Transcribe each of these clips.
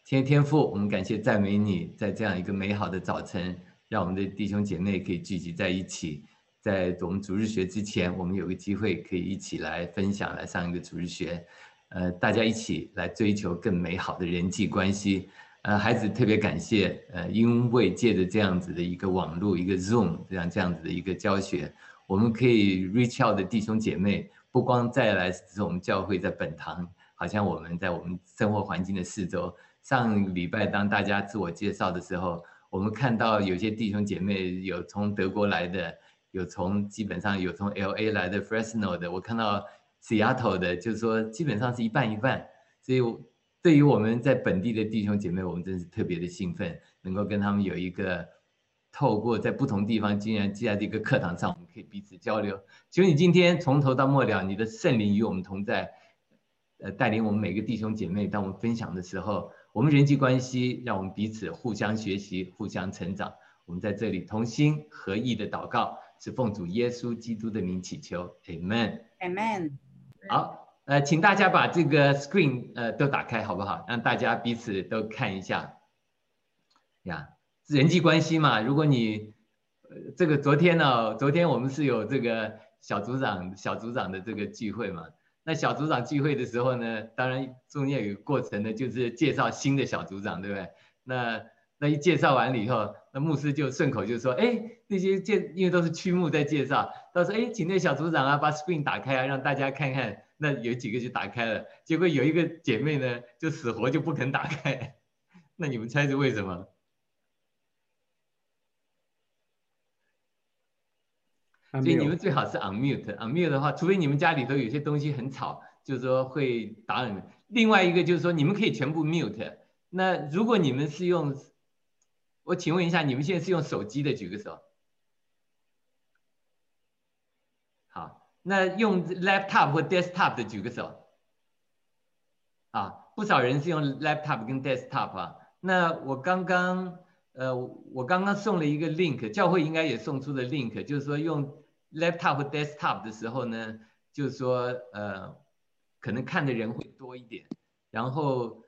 天父，我们感谢赞美你，在这样一个美好的早晨，让我们的弟兄姐妹可以聚集在一起。在我们主日学之前，我们有个机会可以一起来分享，来上一个主日学。大家一起来追求更美好的人际关系。孩子特别感谢，因为借着这样子的一个网络，一个 Zoom 这样子的一个教学，我们可以 reach out 的弟兄姐妹，不光再来是我们教会在本堂，好像我们在我们生活环境的四周。上礼拜当大家自我介绍的时候，我们看到有些弟兄姐妹有从德国来的，基本上有从 LA 来的 Fresno 的，我看到 Seattle 的，就是说基本上是一半一半。所以对于我们在本地的弟兄姐妹，我们真是特别的兴奋，能够跟他们有一个透过在不同地方竟然在这个课堂上，我们可以彼此交流。求你今天从头到末了，你的圣灵与我们同在，带领我们每个弟兄姐妹，当我们分享的时候，我们人际关系让我们彼此互相学习，互相成长。我们在这里同心合意的祷告，是奉主耶稣基督的名祈求 ，Amen。好，请大家把这个 screen 都打开好不好？让大家彼此都看一下。呀，人际关系嘛，如果你这个昨天我们是有这个小组长的这个聚会嘛。那小组长聚会的时候呢，当然中间有个过程呢，就是介绍新的小组长，对不对？那一介绍完了以后，那牧师就顺口就说，哎，那些因为都是区牧在介绍，他说，哎，请那小组长啊把 screen 打开啊，让大家看看。那有几个就打开了，结果有一个姐妹呢，就死活就不肯打开。那你们猜是为什么？所以你们最好是 unmute 的话，除非你们家里头有些东西很吵，就是说会打扰你们。另外一个就是说，你们可以全部 mute。那如果你们是用，我请问一下，你们现在是用手机的，举个手。好，那用 laptop 或 desktop 的举个手。啊，不少人是用 laptop 跟 desktop 啊。那我刚刚送了一个 link， 教会应该也送出的 link， 就是说用 laptop desktop 的时候呢，就是说可能看的人会多一点。然后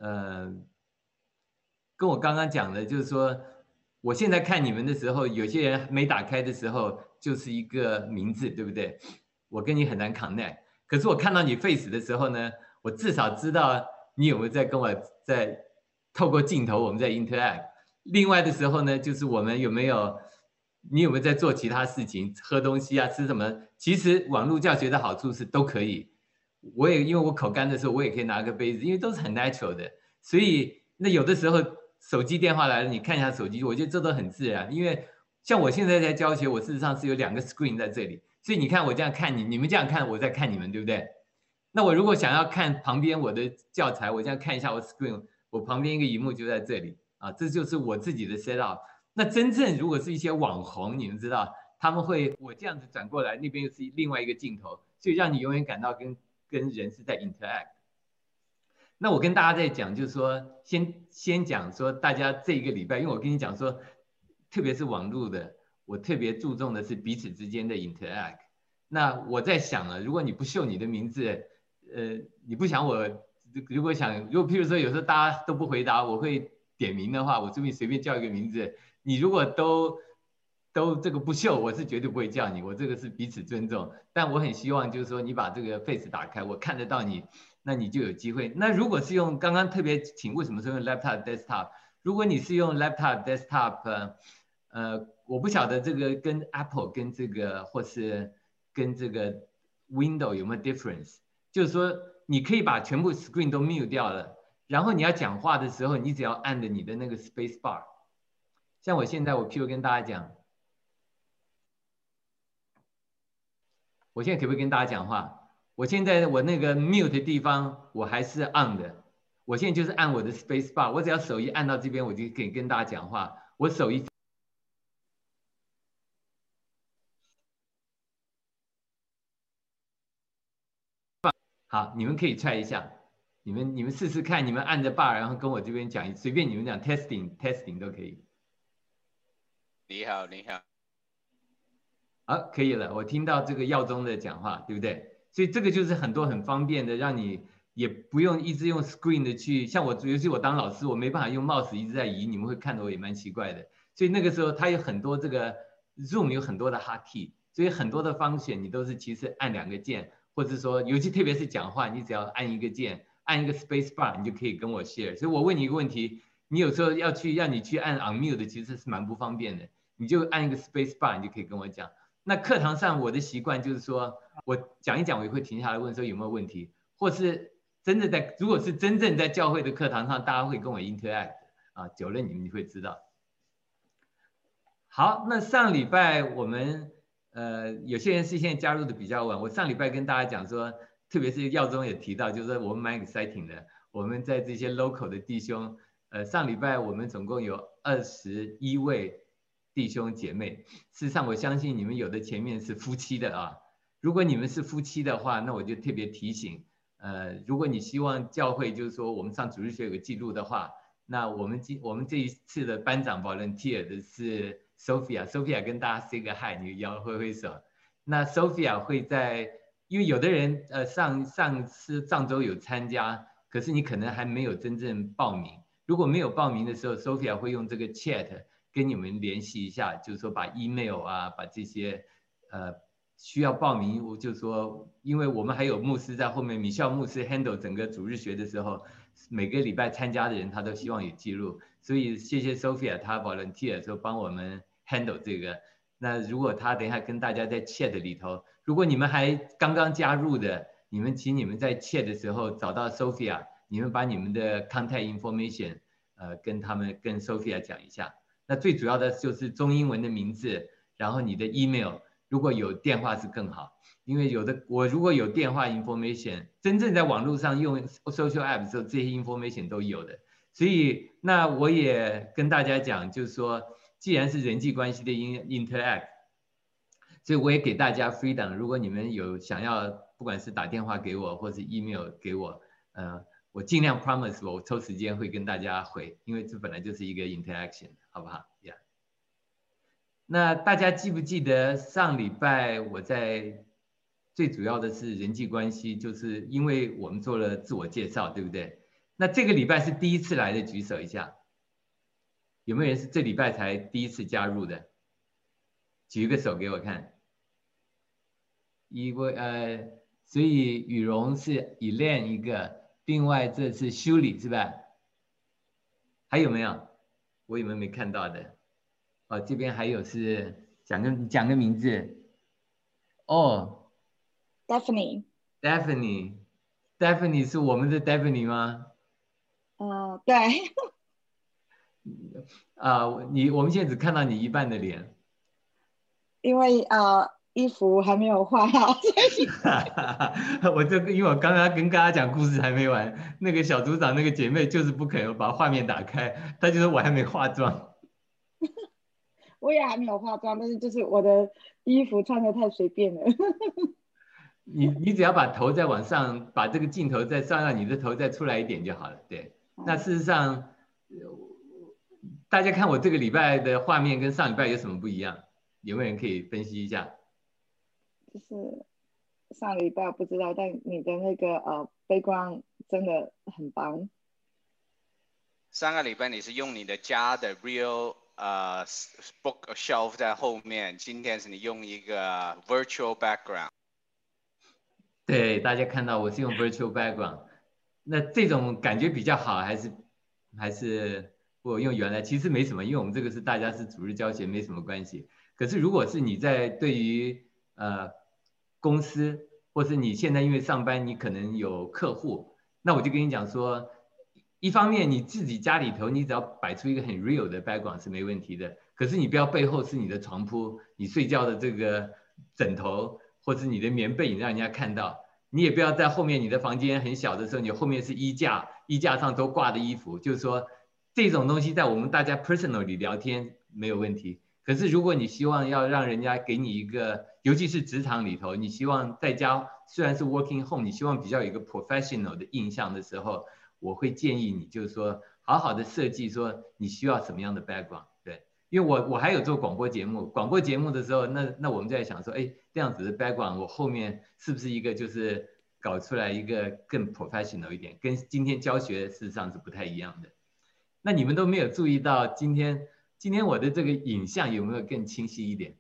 跟我刚刚讲的，就是说我现在看你们的时候，有些人没打开的时候就是一个名字，对不对？我跟你很难 connect。可是我看到你 face 的时候呢，我至少知道你有没有在跟我在透过镜头我们在 interact。另外的时候呢，就是我们你有没有在做其他事情，喝东西啊，吃什么？其实网络教学的好处是都可以。因为我口干的时候，我也可以拿个杯子，因为都是很 natural 的。所以那有的时候手机电话来了，你看一下手机，我觉得这都很自然。因为像我现在在教学，我事实上是有2个 screen 在这里，所以你看我这样看你，你们这样看我在看你们，对不对？那我如果想要看旁边我的教材，我这样看一下我 screen， 我旁边一个荧幕就在这里啊，这就是我自己的 set up。那真正如果是一些网红，你们知道他们会我这样子转过来，那边又是另外一个镜头，所以让你永远感到跟人是在 interact。那我跟大家在讲，就是说先讲说大家这一个礼拜，因为我跟你讲说，特别是网络的，我特别注重的是彼此之间的 interact。那我在想了，如果你不秀你的名字，你不想我，如果譬如说有时候大家都不回答，我会点名的话，我这边随便叫一个名字，你如果都这个不秀，我是绝对不会叫你，我这个是彼此尊重。但我很希望就是说你把这个 face 打开，我看得到你。那你就有机会。那如果是用刚刚特别请为什么是用 laptop desktop？ 如果你是用 laptop desktop，我不晓得这个跟 Apple 跟这个或是跟这个 Windows 有没有 difference？ 就是说你可以把全部 screen 都 mute 掉了，然后你要讲话的时候，你只要按着你的那个 space bar。像我现在譬如跟大家讲，我现在可不可以跟大家讲话？我现在我那个 mute 的地方我还是 on 的，我现在就是按我的 space bar， 我只要手一按到这边，我就可以跟大家讲话。我手一好，你们可以 try 一下，你们试试看，你们按着 bar， 然后跟我这边讲，随便你们讲 testing 都可以。 你好，你好。 好，可以了，我听到这个耀宗的讲话，对不对？所以这个就是很多很方便的，让你也不用一直用 screen 的去，像我尤其我当老师，我没办法用 mouse 一直在移，你们会看得我也蛮奇怪的。所以那个时候它有很多这个 Zoom 有很多的 hotkey，所以很多的方选你都是其实按2个键，或者说尤其特别是讲话，你只要按1个键，按一个 space bar，你就可以跟我 share。所以我问你一个问题，你有时候让你去按 unmute 其实是蛮不方便的，你就按一个 space bar，你就可以跟我讲。那课堂上我的习惯就是说，我讲一讲，我也会停下来问说有没有问题，或是如果是真正在教会的课堂上，大家会跟我 interact 啊，久了你们就会知道。好，那上礼拜我们有些人是现在加入的比较晚，我上礼拜跟大家讲说，特别是耀宗也提到，就是说我们蛮 exciting 的，我们在这些 local 的弟兄，上礼拜我们总共有21位弟兄姐妹，事实上我相信你们有的前面是夫妻的啊，如果你们是夫妻的话，那我就特别提醒，如果你希望教会就是说我们上主日学有个记录的话，那我们这一次的班长 volunteer 的是 Sophia 跟大家 say 个 hi， 你摇挥挥手。那 Sophia 会因为有的人上周有参加，可是你可能还没有真正报名。如果没有报名的时候 ，Sophia 会用这个 chat 跟你们联系一下，就是说把 email 啊，把这些需要报名，就是说，因为我们还有牧师在后面，米孝牧师 handle 整个主日学的时候，每个礼拜参加的人他都希望有记录，所以谢谢 Sophia 她 volunteer 说帮我们 handle 这个。那如果他等一下跟大家在 chat 里头，如果你们还刚刚加入的，请你们在 chat 的时候找到 Sophia， 你们把你们的 contact information 跟Sophia 讲一下。那最主要的就是中英文的名字，然后你的 email。如果有电话是更好，因为我如果有电话 information， 真正在网络上用 social app 的时候，这些 information 都有的。所以那我也跟大家讲，就是说，既然是人际关系的 interact， 所以我也给大家 freedom。如果你们有想要，不管是打电话给我，或是 email 给我，我尽量 promise 我抽时间会跟大家回，因为这本来就是一个 interaction， 好不好 ？Yeah。那大家记不记得上礼拜最主要的是人际关系，就是因为我们做了自我介绍，对不对？那这个礼拜是第一次来的，举手一下，有没有人是这礼拜才第一次加入的？举一个手给我看。所以羽绒是Elaine一个，另外这是修理是吧？还有没有？我有没有没看到的？哦，这边还有是讲个名字。哦 Daphne 是我们的 Daphne 吗？ 对。 我们现在只看到你一半的脸。 因为衣服还没有换好，所以因为我刚刚跟大家讲故事还没完，那个小组长那个姐妹就是不肯把画面打开，她就说我还没化妆。 我也还没有化妆，但是就是我的衣服穿得太随便了。 你只要把头再往上，把这个镜头再上，让你的头再出来一点就好了。对，那事实上，大家看我这个礼拜的画面跟上礼拜有什么不一样？有没有人可以分析一下？ 就是上礼拜不知道，但你的那个background 真的很棒。 上个礼拜你是用你的家的 real book shelf 在后面，今天是你用一个 virtual background。 对，大家看到我是用 virtual background， 那这种感觉比较好，还是我用原来？其实没什么，因为我们这个是大家是主日教学，没什么关系。可是如果是你对于公司，或是你现在因为上班，你可能有客户，那我就跟你讲说，一方面你自己家里头，你只要摆出一个很 real 的 background 是没问题的。可是你不要背后是你的床铺，你睡觉的这个枕头，或是你的棉被，你让人家看到。你也不要在后面，你的房间很小的时候，你后面是衣架，衣架上都挂的衣服，就是说这种东西在我们大家 personally 聊天没有问题。可是如果你希望要让人家给你一个，尤其是职场里头，你希望在家虽然是 working home， 你希望比较有一个 professional 的印象的时候，我会建议你就是说好好的设计说你需要什么样的 background。对，因为我还有做广播节目，广播节目的时候，那我们在想说，哎，这样子的 background 我后面是不是一个就是搞出来一个更 professional 一点，跟今天教学事实上是不太一样的。那你们都没有注意到今天我的这个影像有没有更清晰一点？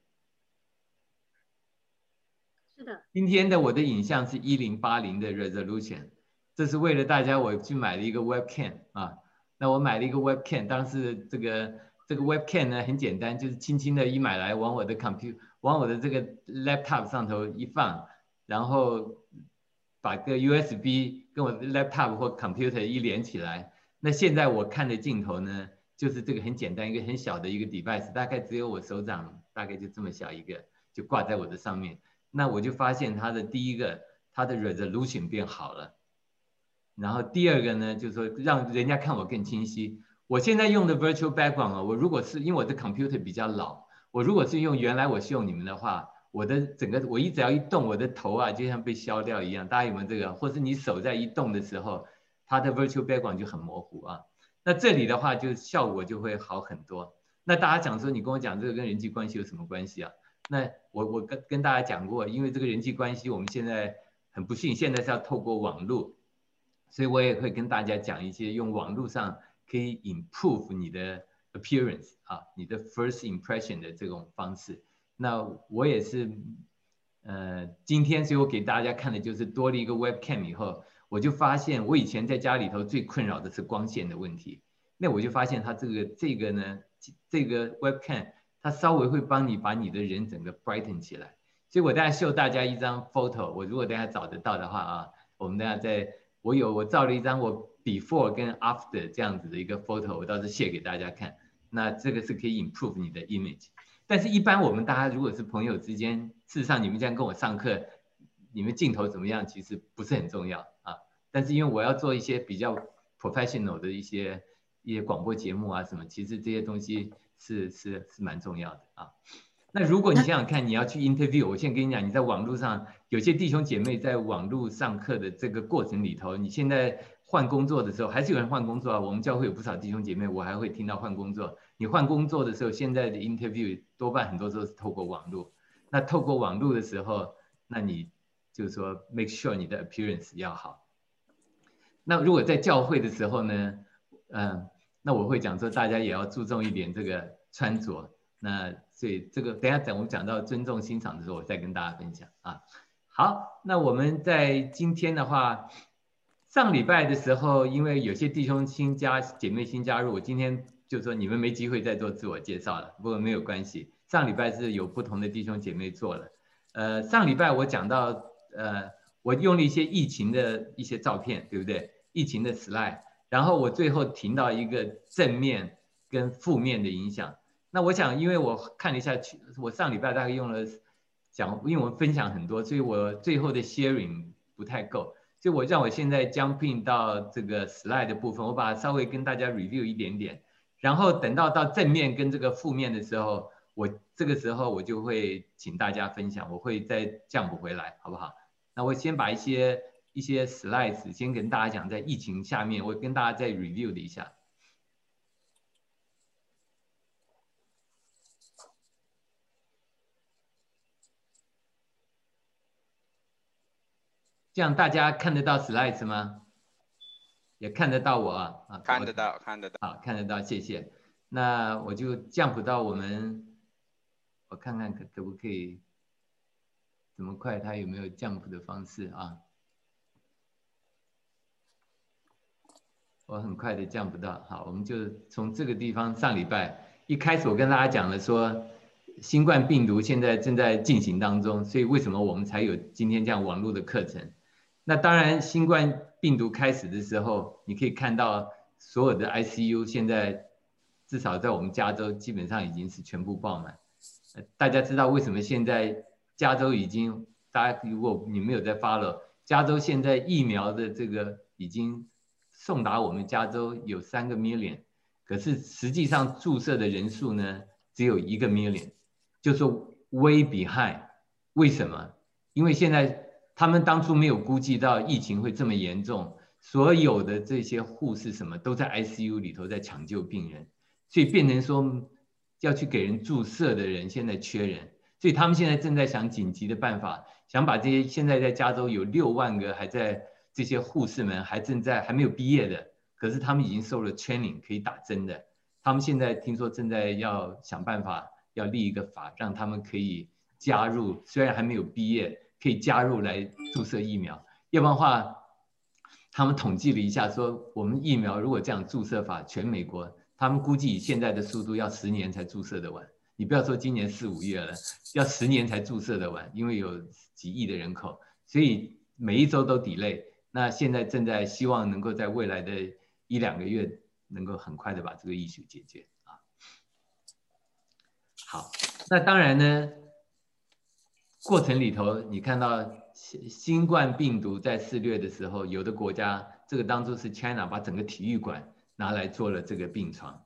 是的。 今天的我的影像是1080的 resolution， 这是为了大家我去买了一个 webcam 啊。那我买了一个 webcam， 当时这个 webcam 呢很简单，就是轻轻的一买来往我的 这个 laptop 上头一放，然后把个 USB 跟我的 laptop 或 computer 一连起来。那现在我看的镜头呢，就是这个很简单一个很小的一个 device， 大概只有我手掌大概就这么小一个，就挂在我的上面。那我就发现它的第一个，它的 resolution 变好了。然后第二个呢，就是说让人家看我更清晰。我现在用的 virtual background 我如果是因为我的 computer 比较老，我如果是用原来我秀你们的话，我的整个我只要一动，我的头啊就像被削掉一样。大家有没有这个？或是你手在一动的时候，它的 virtual background 就很模糊啊。那这里的话就效果就会好很多。那大家讲说你跟我讲这个跟人际关系有什么关系啊？那我跟大家讲过，因为这个人际关系我们现在很不幸，现在是要透过网络。所以我也会跟大家讲一些用网络上可以 improve 你的 appearance 啊，你的 first impression 的这种方式。那我也是，今天所以我给大家看的就是多了一个 webcam 以后，我就发现我以前在家里头最困扰的是光线的问题。那我就发现它这个呢，这个 webcam 它稍微会帮你把你的人整个 brighten 起来。所以我等下秀大家一张 photo， 我如果等下找得到的话啊，我们等下再。我照了一张我 before 跟 after 这样子的一个 photo， 我到时候share给大家看。那这个是可以 improve 你的 image。但是，一般我们大家如果是朋友之间，事实上你们这样跟我上课，你们镜头怎么样，其实不是很重要啊。但是因为我要做一些比较 professional 的一些广播节目啊什么，其实这些东西是蛮重要的啊。那如果你想想看，你要去 interview， 我先跟你讲，你在网络上有些弟兄姐妹在网络上课的这个过程里头，你现在换工作的时候，还是有人换工作啊。我们教会有不少弟兄姐妹，我还会听到换工作。你换工作的时候，现在的 interview 多半很多时候是透过网络。那透过网络的时候，那你就是说 make sure 你的 appearance 要好。那如果在教会的时候呢，那我会讲说大家也要注重一点这个穿着。那所以这个等一下我们讲到尊重欣赏的时候，我再跟大家分享啊。好，那我们在今天的话，上礼拜的时候，因为有些弟兄姐妹新加入，我今天就说你们没机会再做自我介绍了，不过没有关系。上礼拜是有不同的弟兄姐妹做了。上礼拜我讲到我用了一些疫情的一些照片，对不对？疫情的 slide， 然后我最后提到一个正面跟负面的影响。那我想，因为我看了一下，我上礼拜大概用了因为我们分享很多，所以我最后的 sharing 不太够，所以我现在jump到这个 slide 的部分，我把它稍微跟大家 review 一点点，然后等到正面跟这个负面的时候，这个时候我就会请大家分享，我会再 jump 回来，好不好？那我先把一些 slides 先跟大家讲，在疫情下面，我跟大家再 review 一下。这样大家看得到 slides 吗？也看得到我啊？ 看得到，看得到。 好，看得到，谢谢。那我就jump到我看看可不可以，这么快它有没有jump的方式啊？我很快的jump到。好，我们就从这个地方，上礼拜一开始我跟大家讲了说，新冠病毒现在正在进行当中，所以为什么我们才有今天这样网络的课程？那当然，新冠病毒开始的时候，你可以看到所有的 ICU 现在至少在我们加州基本上已经是全部爆满。大家知道为什么现在加州大家如果你没有在 follow， 加州现在疫苗的这个已经送达我们加州有3个 million， 可是实际上注射的人数呢只有1个 million， 就是说 way behind。为什么？因为现在他们当初没有估计到疫情会这么严重，所有的这些护士什么都在 ICU 里头在抢救病人，所以变成说要去给人注射的人现在缺人， 所以他们现在正在想紧急的办法，想把这些现在在加州有6万个还在这些护士们还没有毕业的，可是他们已经受了 training 可以打针的，他们现在听说正在要想办法要立一个法，让他们可以加入，虽然还没有毕业，可以加入来注射疫苗。要不然的话，他们统计了一下，说我们疫苗如果这样注射法，全美国他们估计以现在的速度要10年才注射得完。你不要说今年4、5月了，要10年才注射得完，因为有几亿的人口，所以每一周都 delay。那现在正在希望能够在未来的1、2个月，能够很快的把这个issue解决啊。好，那当然呢，过程里头你看到新冠病毒在肆虐的时候，有的国家这个当初是 China 把整个体育馆拿来做了这个病床。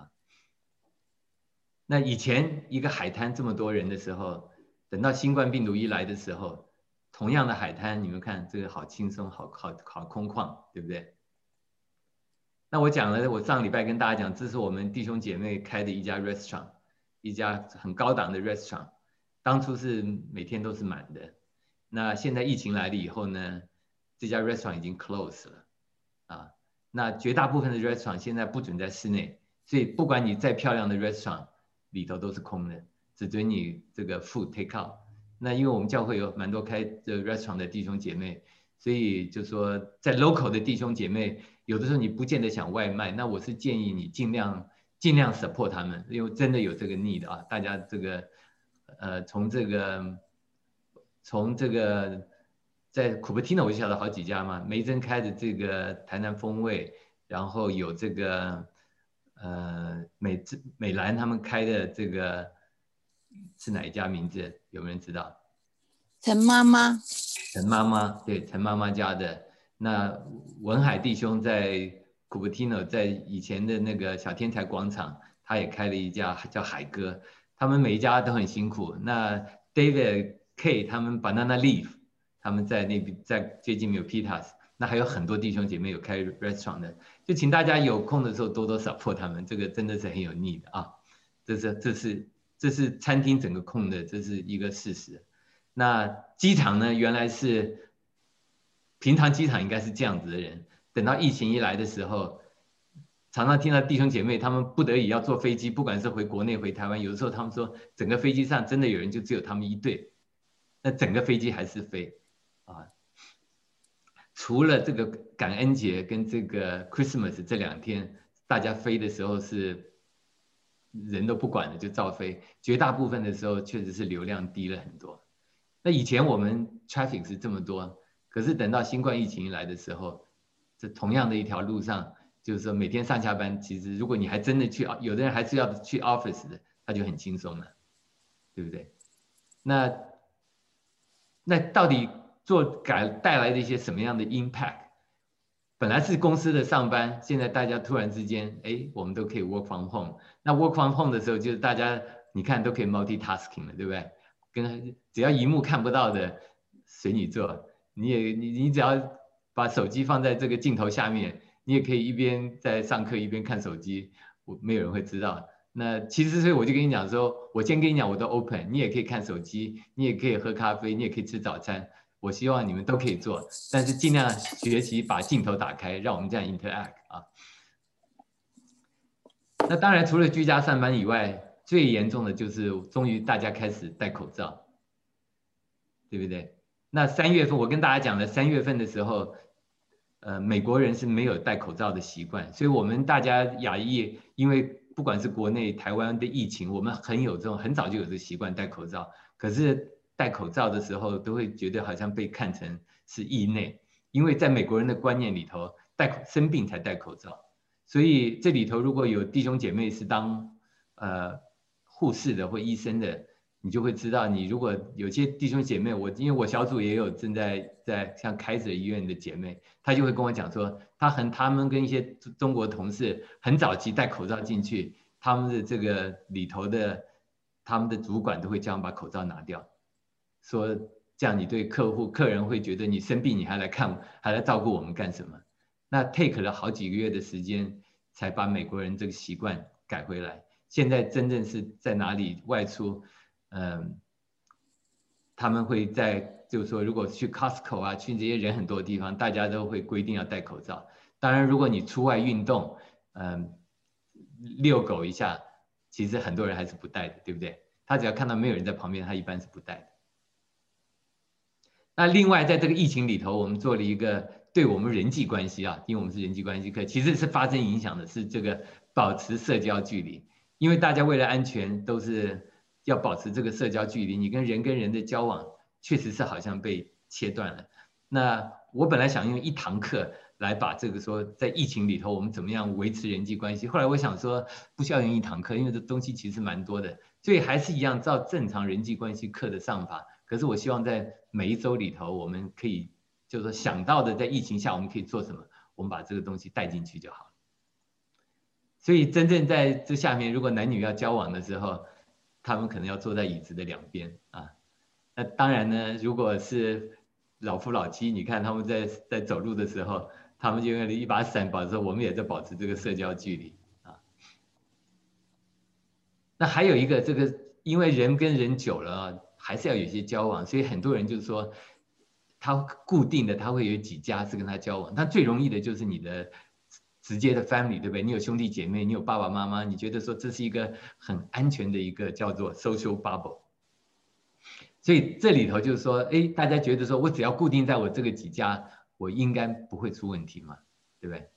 那以前一个海滩这么多人的时候，等到新冠病毒一来的时候，同样的海滩，你们看这个好轻松，好空旷，对不对？那我讲了，我上礼拜跟大家讲，这是我们弟兄姐妹开的一家 restaurant， 一家很高档的 restaurant， 当初是每天都是满的。那现在疫情来了以后呢，这家 restaurant 已经 close 了啊。那绝大部分的 restaurant 现在不准在室内，所以不管你再漂亮的 restaurant，里头都是空的，只准你这个 food take out。那因为我们教会有蛮多开这 restaurant 的弟兄姐妹，所以就说在 local 的弟兄姐妹，有的时候你不见得想外卖，那我是建议你尽量 support 他们，因为真的有这个 need 啊。大家这个从这个在 Cupertino 我就晓得好几家嘛，梅珍开的这个台南风味，然后有这个美兰他们开的这个是哪一家名字？有没有人知道？ 陈妈妈。 陈妈妈，对，陈妈妈家的。那文海弟兄在 Cupertino， 在以前的那个小天才广场，他也开了一家叫海哥。他们每一家都很辛苦。那 David K 他们 Banana Leaf， 他们在那边在接近 Milpitas。那还有很多弟兄姐妹有开 restaurant 的，就请大家有空的时候多多 support 他们，这个真的是很有 need 啊。这是餐厅整个空的，这是一个事实。那机场呢，原来是平常机场应该是这样子的人，等到疫情一来的时候，常常听到弟兄姐妹他们不得已要坐飞机，不管是回国内回台湾，有的时候他们说整个飞机上真的有人就只有他们一对，那整个飞机还是飞啊。除了这个感恩节跟这个 Christmas 这2天，大家飞的时候是人都不管了就照飞，绝大部分的时候确实是流量低了很多。那以前我们 traffic 是这么多，可是等到新冠疫情一来的时候，这同样的一条路上，就是说每天上下班，其实如果你还真的去，有的人还是要去 office 的，他就很轻松了，对不对？那到底带来的一些什么样的 impact？ 本来是公司的上班，现在大家突然之间，我们都可以 work from home。那 work from home 的时候，就是大家你看都可以 multitasking 了，对不对？只要荧幕看不到的随你做，你只要把手机放在这个镜头下面，你也可以一边在上课一边看手机，没有人会知道。那其实所以我就跟你讲说，我先跟你讲我都 open， 你也可以看手机，你也可以喝咖啡，你也可以吃早餐。我希望你们都可以做，但是尽量学习把镜头打开，让我们这样 interact 啊。那当然除了居家上班以外，最严重的就是终于大家开始戴口罩，对不对？那3月份我跟大家讲了，3月份的时候，美国人是没有戴口罩的习惯，所以我们大家亚裔，因为不管是国内台湾的疫情，我们很早就有这个习惯戴口罩，可是戴口罩的时候都会觉得好像被看成是异类，因为在美国人的观念里头，生病才戴口罩。所以这里头如果有弟兄姐妹是当护士的或医生的，你就会知道，你如果有些弟兄姐妹，因为我小组也有正在像开着医院的姐妹，她就会跟我讲说，他们跟一些中国同事很早期戴口罩进去，他们的这个里头的他们的主管都会叫他们把口罩拿掉。说这样你对客人会觉得你生病你还来照顾我们干什么？那 take 了好几个月的时间才把美国人这个习惯改回来。现在真正是在哪里外出， 他们会在就是说，如果去 Costco 啊，去这些人很多的地方，大家都会规定要戴口罩。当然，如果你出外运动，遛狗一下，其实很多人还是不戴的，对不对？他只要看到没有人在旁边，他一般是不戴的。那另外，在这个疫情里头，我们做了一个对我们人际关系啊，因为我们是人际关系课，其实是发生影响的，是这个保持社交距离。因为大家为了安全，都是要保持这个社交距离。你跟人的交往，确实是好像被切断了。那我本来想用1堂课来把这个说，在疫情里头我们怎么样维持人际关系。后来我想说，不需要用1堂课，因为这东西其实蛮多的，所以还是一样照正常人际关系课的上法。可是我希望在每一周里头，我们可以就是说想到的，在疫情下我们可以做什么，我们把这个东西带进去就好了。所以真正在这下面，如果男女要交往的时候，他们可能要坐在椅子的2边啊。那当然呢，如果是老夫老妻，你看他们在走路的时候，他们就用了一把伞保持，我们也在保持这个社交距离啊。那还有一个这个，因为人跟人久了啊，还是要有一些交往，所以很多人就是说，他固定的他会有几家是跟他交往，但最容易的就是你的直接的 family， 对不对？你有兄弟姐妹，你有爸爸妈妈，你觉得说这是一个很安全的一个叫做 social bubble。所以这里头就是说，哎，大家觉得说我只要固定在我这个几家，我应该不会出问题嘛，对不对？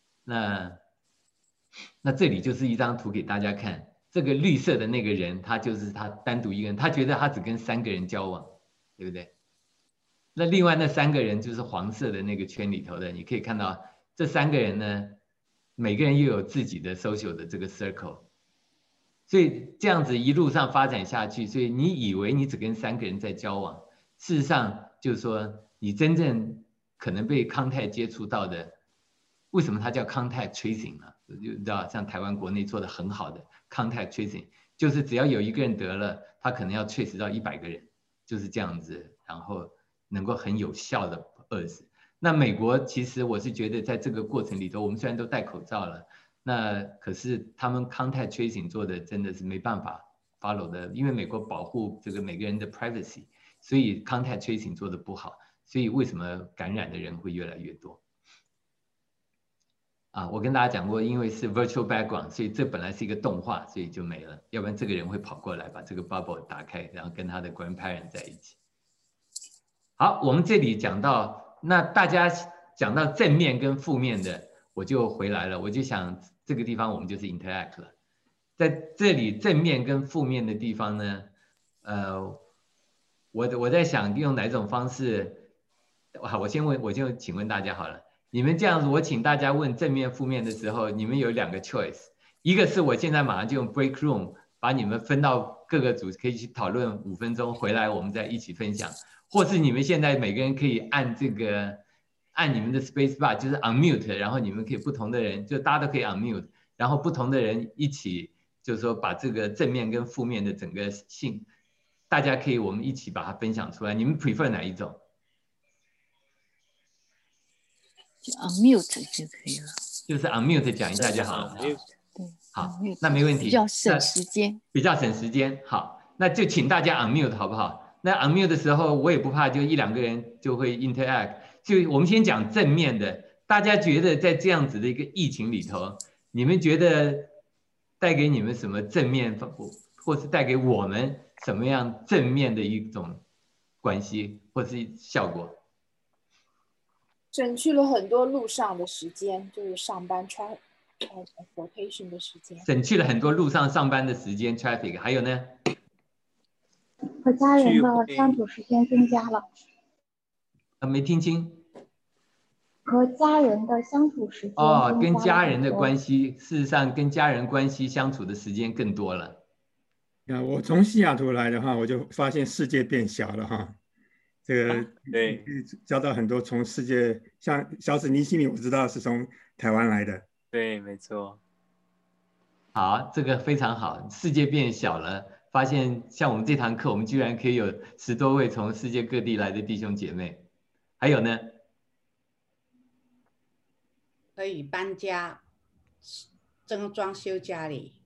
那这里就是一张图给大家看，这个绿色的那个人，他就是他单独一个人，他觉得他只跟3个人交往，对不对？那另外那3个人就是黄色的那个圈里头的，你可以看到这3个人呢，每个人又有自己的 social 的这个 circle。所以这样子一路上发展下去，所以你以为你只跟3个人在交往，事实上就是说你真正可能被 contact 接触到的，为什么它叫 contact tracing 呢？就知道像台湾国内做的很好的 contact tracing， 就是只要有1个人得了，他可能要 trace 到100个人，就是这样子，然后能够很有效的遏制。那美国其实我是觉得在这个过程里头，我们虽然都戴口罩了。那可是他们 contact tracing 做的真的是没办法 follow 的，因为美国保护这个每个人的 privacy， 所以 contact tracing 做的不好，所以为什么感染的人会越来越多？啊，我跟大家讲过，因为是 virtual background， 所以这本来是一个动画，所以就没了，要不然这个人会跑过来把这个 bubble 打开，然后跟他的 grandparent 在一起。好，我们这里讲到，那大家讲到正面跟负面的，我就回来了，我就想这个地方我们就是 interact 了。在这里正面跟负面的地方呢，我在想用哪种方式，好，我就请问大家好了，你们这样子，我请大家问正面负面的时候，你们有2个 choice， 一个是我现在马上就用 break room 把你们分到各个组，可以去讨论5分钟，回来我们再一起分享。或是你们现在每个人可以按你们的 space bar， 就是 unmute， 然后你们可以不同的人，就大家都可以 unmute， 然后不同的人一起，就是说把这个正面跟负面的整个性，大家可以我们一起把它分享出来。你们 prefer 哪一种？ 就 unmute 就可以了。 就是 unmute 讲一下就好了。 对， 好，那没问题。 比较省时间。 比较省时间。好，那就请大家 unmute 好不好？那 unmute 的时候，我也不怕，就1、2个人就会 interact。就我们先讲正面的，大家觉得在这样子的一个疫情里头，你们觉得带给你们什么正面，或是带给我们什么样正面的一种关系，或是效果？ 省去了很多路上的时间，就是上班 transportation 的时间。 省去了很多路上上班的时间 traffic， 还有呢？ 和家人的相处时间增加了。 没听清。 和家人的相处时间哦，跟家人的关系，事实上跟家人关系相处的时间更多了。 我从西雅图来的话，我就发现世界变小了哈。这个对，交到很多从世界，像小史尼西米，我知道是从台湾来的。 对，没错。 好，这个非常好，世界变小了。发现像我们这堂课，我们居然可以有10多位从世界各地来的弟兄姐妹。还有呢？ 可以搬家，装修家里。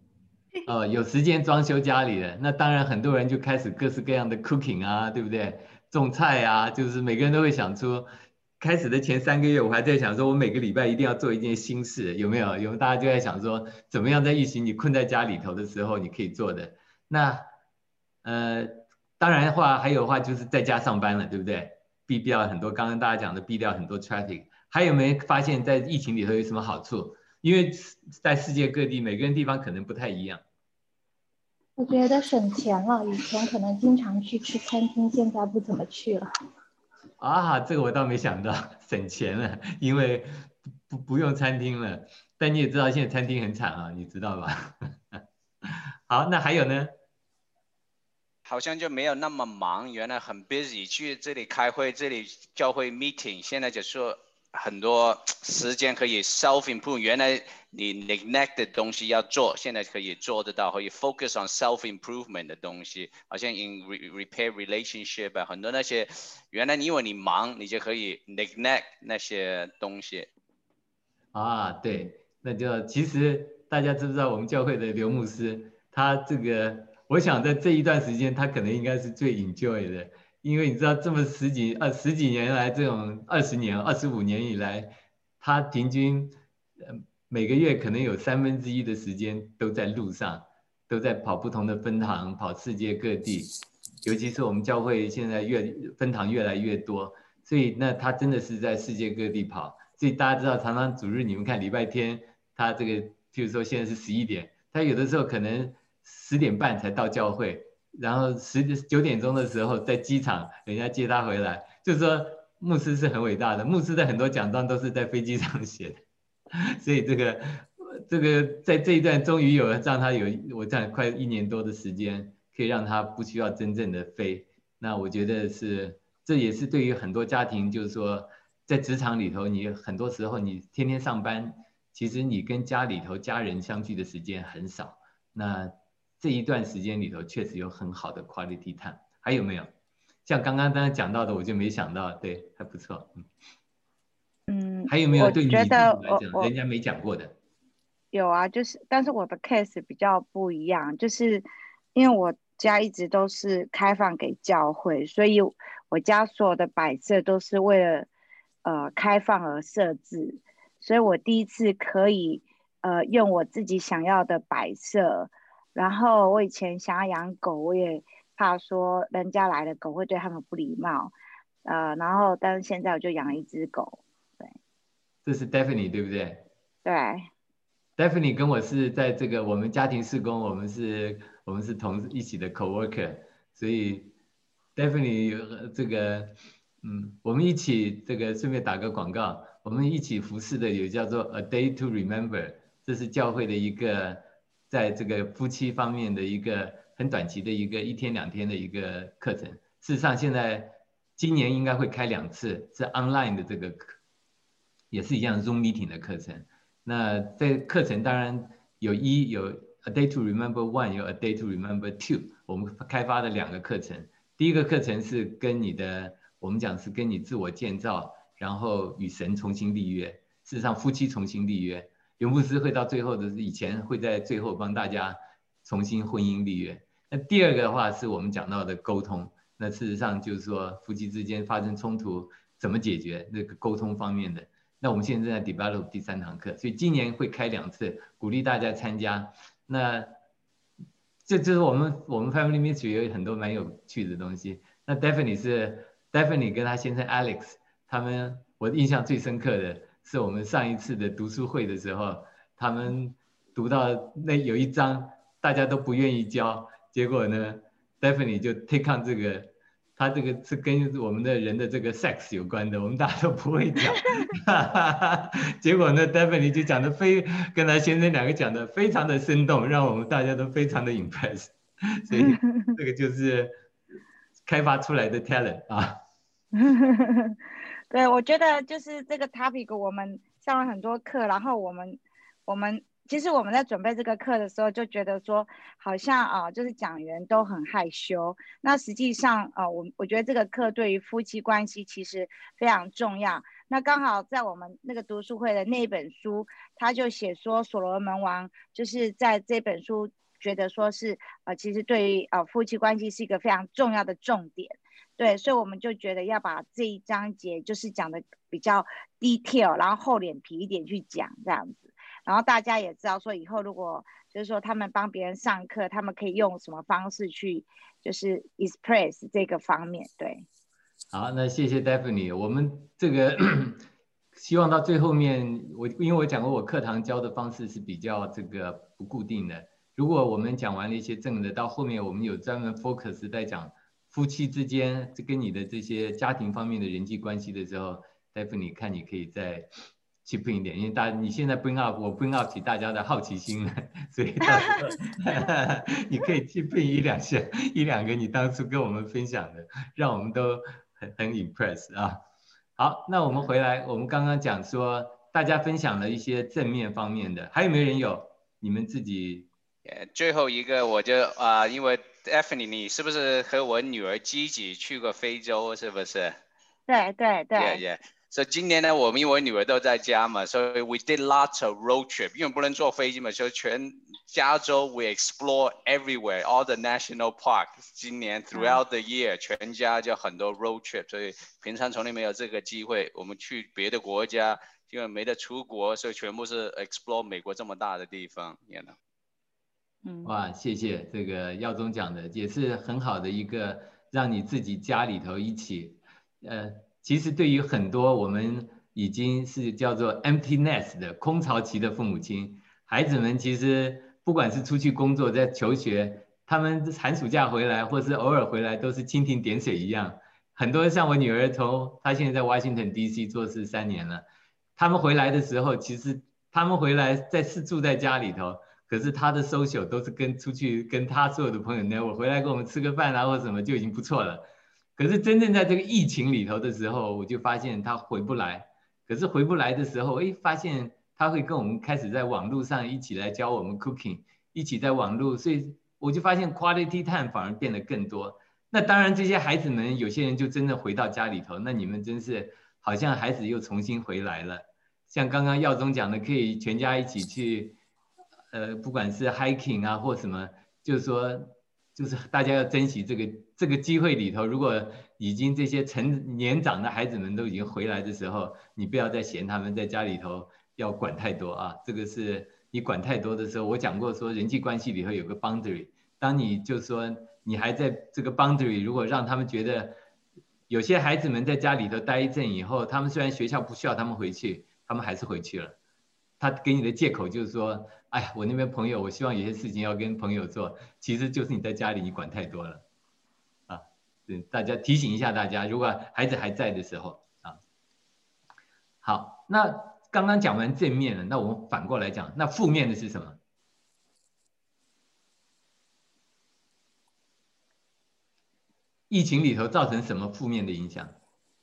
有时间装修家里了，那当然很多人就开始各式各样的 cooking 啊，对不对？种菜啊，就是每个人都会想出。开始的前3个月，我还在想说，我每个礼拜一定要做一件新事，有没有？大家就在想说，怎么样在疫情你困在家里头的时候，你可以做的。那当然的话，还有的话就是在家上班了，对不对？避掉很多刚刚大家讲的，避掉很多 traffic。还有没有发现，在疫情里头有什么好处？因为在世界各地，每个人地方可能不太一样。 我觉得省钱了，以前可能经常去吃餐厅，现在不怎么去了。 啊，这个我倒没想到，省钱了，因为不用餐厅了。但你也知道现在餐厅很惨啊，你知道吧？好，那还有呢？ 好像就没有那么忙，原来很 busy， 去这里开会，这里教会 meeting， 现在就说很多时间可以 self improve， 原来你 neglect 的东西要做，现在可以做得到，可以 focus on self improvement 的东西，好像 in repair relationship 啊，很多那些原来因为你忙，你就可以 neglect 那些东西。 啊，对，那就其实大家知不知道我们教会的刘牧师，他这个，我想在这一段时间，他可能应该是最 enjoy 的，因为你知道这么十几年来，这种20年、25年以来，他平均每个月可能有1/3的时间都在路上，都在跑不同的分堂，跑世界各地，尤其是我们教会现在分堂越来越多，所以那他真的是在世界各地跑。所以大家知道，常常主日你们看礼拜天，他这个譬如说现在是11点，他有的时候可能10点半才到教会，然后9点钟的时候在机场人家接他回来，就是说牧师是很伟大的，牧师的很多讲章都是在飞机上写的，所以这个在这一段终于有了让他我讲快1年多的时间，可以让他不需要真正的飞，那我觉得这也是对于很多家庭就是说。在职场里头，你很多时候你天天上班，其实你跟家里头家人相聚的时间很少。那这一段时间里头，确实有很好的 quality time。还有没有？像刚刚讲到的，我就没想到，对，还不错。还有没有对你来讲，人家没讲过的？ 有啊，但是我的 case 比较不一样，就是因为我家一直都是开放给教会，所以我家所有的摆设都是为了。开放而设置，所以我第一次可以用我自己想要的摆设。然后我以前想要养狗，我也怕说人家来的狗会对他们不礼貌，然后但是现在我就养了一只狗。对， 这是 Daphne 对不对？ 对 ，Daphne 跟我是在这个我们家庭事工，我们是一起的 coworker， 所以 Daphne 有这个。我们一起这个顺便打个广告，我们一起服侍的有叫做 A Day to Remember， 这是教会的一个在这个夫妻方面的一个很短期的一个1天2天的一个课程。事实上，现在今年应该会开2次，是 online 的这个课，也是一样 Zoom meeting 的课程。那这课程当然有 A Day to Remember 1， 有 A Day to Remember 2， 我们开发的2个课程。第一个课程是跟我们讲是跟你自我建造，然后与神重新立约。事实上，夫妻重新立约，刘牧师会到最后以前会在最后帮大家重新婚姻立约。那第二个的话是我们讲到的沟通，那事实上就是说夫妻之间发生冲突怎么解决那个沟通方面的。那我们现在正在 develop 第3堂课，所以今年会开2次，鼓励大家参加。那这就是我们 Family Ministry 有很多蛮有趣的东西。那 Daphne 跟他先生 Alex， 他们我印象最深刻的是我们上一次的读书会的时候，他们读到那有一章大家都不愿意教，结果呢 Daphne 就 take on 这个，他这个是跟我们的人的这个 sex 有关的，我们大家都不会讲，结果呢 Daphne 就讲的跟他先生2个讲的非常的生动，让我们大家都非常的 impress， 所以这个就是开发出来的 talent 啊。 对，我觉得就是这个 topic 我们上了很多课，然后我们其实我们在准备这个课的时候就觉得说好像就是讲员都很害羞，那实际上我觉得这个课对于夫妻关系其实非常重要。 那刚好在我们那个读书会的那一本书，他就写说所罗门王就是在这本书觉得说是其实对于夫妻关系是一个非常重要的重点。对，所以我们就觉得要把这一章节就是讲的比较 detail， 然后厚脸皮一点去讲这样子，然后大家也知道说以后如果就是说他们帮别人上课，他们可以用什么方式去就是 express 这个方面。对， 好，那谢谢 Daphne。我们这个希望到最后面，因为我讲过我课堂教的方式是比较这个不固定的。如果我们讲完了一些正的，到后面我们有专门 focus 在讲夫妻之间跟你的这些家庭方面的人际关系的时候 ，Daphne 看你可以再chip in 一点，因为你现在 bring up 我 bring up 起大家的好奇心了，所以到时候你可以chip in 一两个你当初跟我们分享的，让我们都很 impress 啊。好，那我们回来，我们刚刚讲说大家分享了一些正面方面的，还有没有人有你们自己？ 最后一个我就因为 Daphne 你是不是和我女儿积极去过非洲？是不是？ 对对对。 Yeah. 所以今年呢，我们因为女儿都在家嘛，所以 we did lots of road trip， 因为不能坐飞机嘛，所以全加州 we explore everywhere all the national park。今年 throughout the year， 全家就很多 road trip， 所以平常从来没有这个机会。我们去别的国家，因为没得出国，所以全部是 explore 美国这么大的地方。You know？ 哇，谢谢这个耀宗讲的，也是很好的一个让你自己家里头一起，其实对于很多我们已经是叫做 empty nest 的空巢期的父母亲，孩子们其实不管是出去工作在求学，他们寒暑假回来或是偶尔回来都是蜻蜓点水一样。很多像我女儿她现在在 Washington DC 做事3年了，他们回来的时候，其实他们回来是住在家里头。可是他的 social 都是出去跟他所有的朋友呢，我回来跟我们吃个饭啊或什么就已经不错了。可是真正在这个疫情里头的时候，我就发现他回不来。可是回不来的时候，发现他会跟我们开始在网络上一起来教我们 cooking， 一起在网络，所以我就发现 quality time 反而变得更多。那当然这些孩子们有些人就真的回到家里头，那你们真是好像孩子又重新回来了。像刚刚耀宗讲的，可以全家一起去。不管是 hiking 啊或什么，就是说，就是大家要珍惜这个机会里头，如果已经这些年长的孩子们都已经回来的时候，你不要再嫌他们在家里头要管太多啊。这个是你管太多的时候，我讲过说人际关系里头有个 boundary， 当你就说你还在这个 boundary， 如果让他们觉得有些孩子们在家里头待一阵以后，他们虽然学校不需要他们回去，他们还是回去了。他给你的借口就是说，哎呀，我那边朋友，我希望有些事情要跟朋友做，其实就是你在家里你管太多了，啊，大家提醒一下大家，如果孩子还在的时候啊。好，那刚刚讲完正面了，那我们反过来讲，那负面的是什么？疫情里头造成什么负面的影响？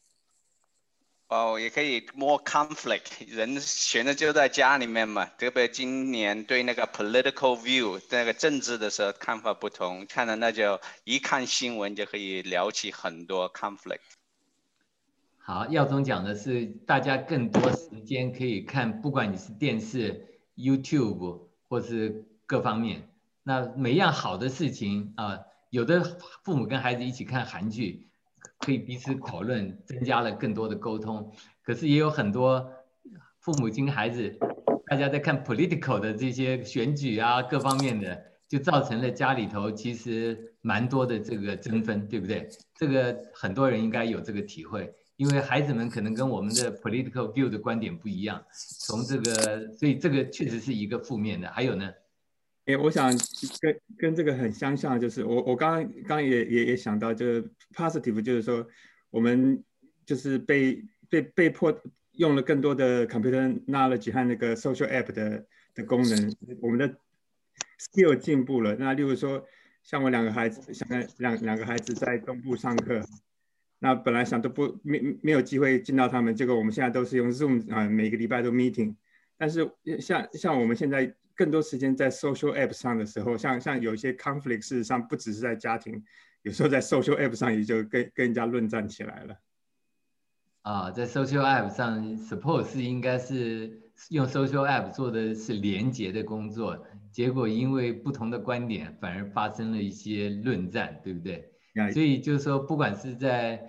也可以 more conflict， 人闲着就在家里面嘛，特别今年对那个 political view 那个政治的时候看法不同，看了那就一看新闻就可以聊起很多 conflict。 好，耀宗讲的是大家更多时间可以看，不管你是电视、YouTube 或是各方面，那每样好的事情有的父母跟孩子一起看韩剧。可以彼此讨论，增加了更多的沟通。可是也有很多父母亲孩子，大家在看 political 的这些选举啊，各方面的，就造成了家里头其实蛮多的这个争分，对不对？这个很多人应该有这个体会，因为孩子们可能跟我们的 political view 的观点不一样，从这个，所以这个确实是一个负面的。还有呢？ 我想跟这个很相像，就是我刚刚也想到，就是 positive， 就是说我们就是被迫用了更多的 computer knowledge 和那个 social app 的功能，我们的 skill 进步了。那例如说，像我两个孩子在东部上课，那本来想都没有机会见到他们，结果我们现在都是用 Zoom 每个礼拜都 meeting， 但是像我们现在。更多时间在 social app 上的时候，像有一些 conflict， 事实上不只是在家庭，有时候在 social app 上也就跟人家论战起来了。 在 social app 上 ，suppose 是应该是用 social app 做的是连结的工作，结果因为不同的观点，反而发生了一些论战，对不对？所以就是说，不管是在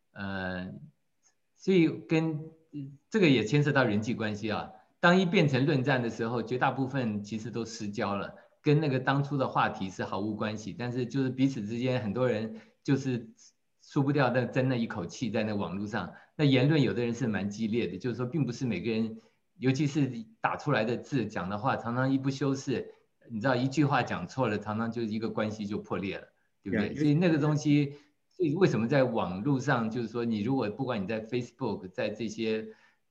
所以跟这个也牵涉到人际关系啊。当一变成论战的时候，绝大部分其实都失焦了，跟那个当初的话题是毫无关系。但是就是彼此之间，很多人就是输不掉那争那一口气，在那网络上，那言论有的人是蛮激烈的，就是说，并不是每个人，尤其是打出来的字讲的话，常常一不修饰，你知道一句话讲错了，常常就一个关系就破裂了，对不对？所以那个东西。所以为什么在网络上，就是说，你如果不管你在 Facebook， 在这些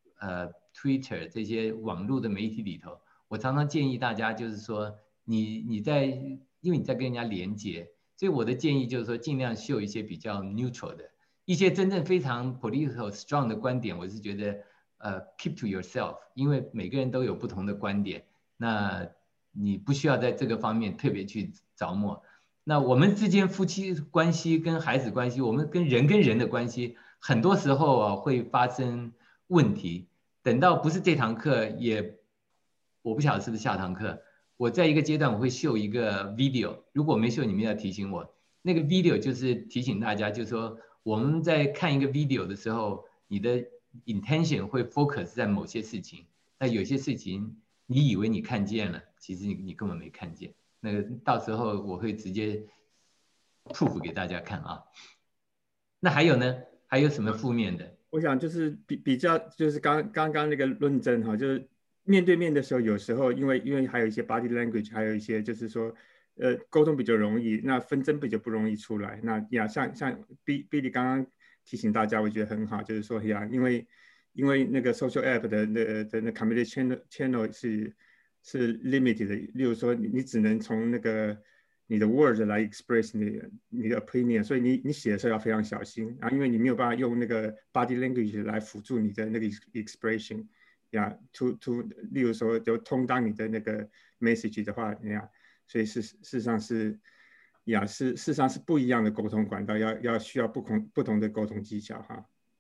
Twitter 这些网络的媒体里头，我常常建议大家，就是说，你在因为你在跟人家连接，所以我的建议就是说，尽量秀一些比较 neutral 的，一些真正非常 political strong 的观点，我是觉得keep to yourself， 因为每个人都有不同的观点，那你不需要在这个方面特别去着墨。那我们之间夫妻关系跟孩子关系，我们跟人的关系，很多时候会发生问题。等到不是这堂课，我不晓得是不是下堂课，我在一个阶段我会秀一个 video， 如果没秀，你们要提醒我。那个 video 就是提醒大家，就是说我们在看一个 video 的时候，你的 intention 会 focus 在某些事情，那有些事情你以为你看见了，其实你根本没看见。那个到时候我会直接 proof 给大家看啊。那还有呢？还有什么负面的？ 我想就是比较就是刚刚那个论证哈，就是面对面的时候，有时候因为还有一些 body language， 还有一些就是说沟通比较容易，那纷争比较不容易出来。那呀，像Billy 刚刚提醒大家，我觉得很好，就是说呀，因为那个 social app 的那 community channel 是 limited 的，例如说你只能从那个你的 word 来 express 你的 opinion， 所以你写的时候要非常小心啊，因为你没有办法用那个 body language 来辅助你的那个 expression 呀 to 例如说就充当你的那个 message 的话呀，所以事实上是不一样的沟通管道，要需要不同的沟通技巧哈。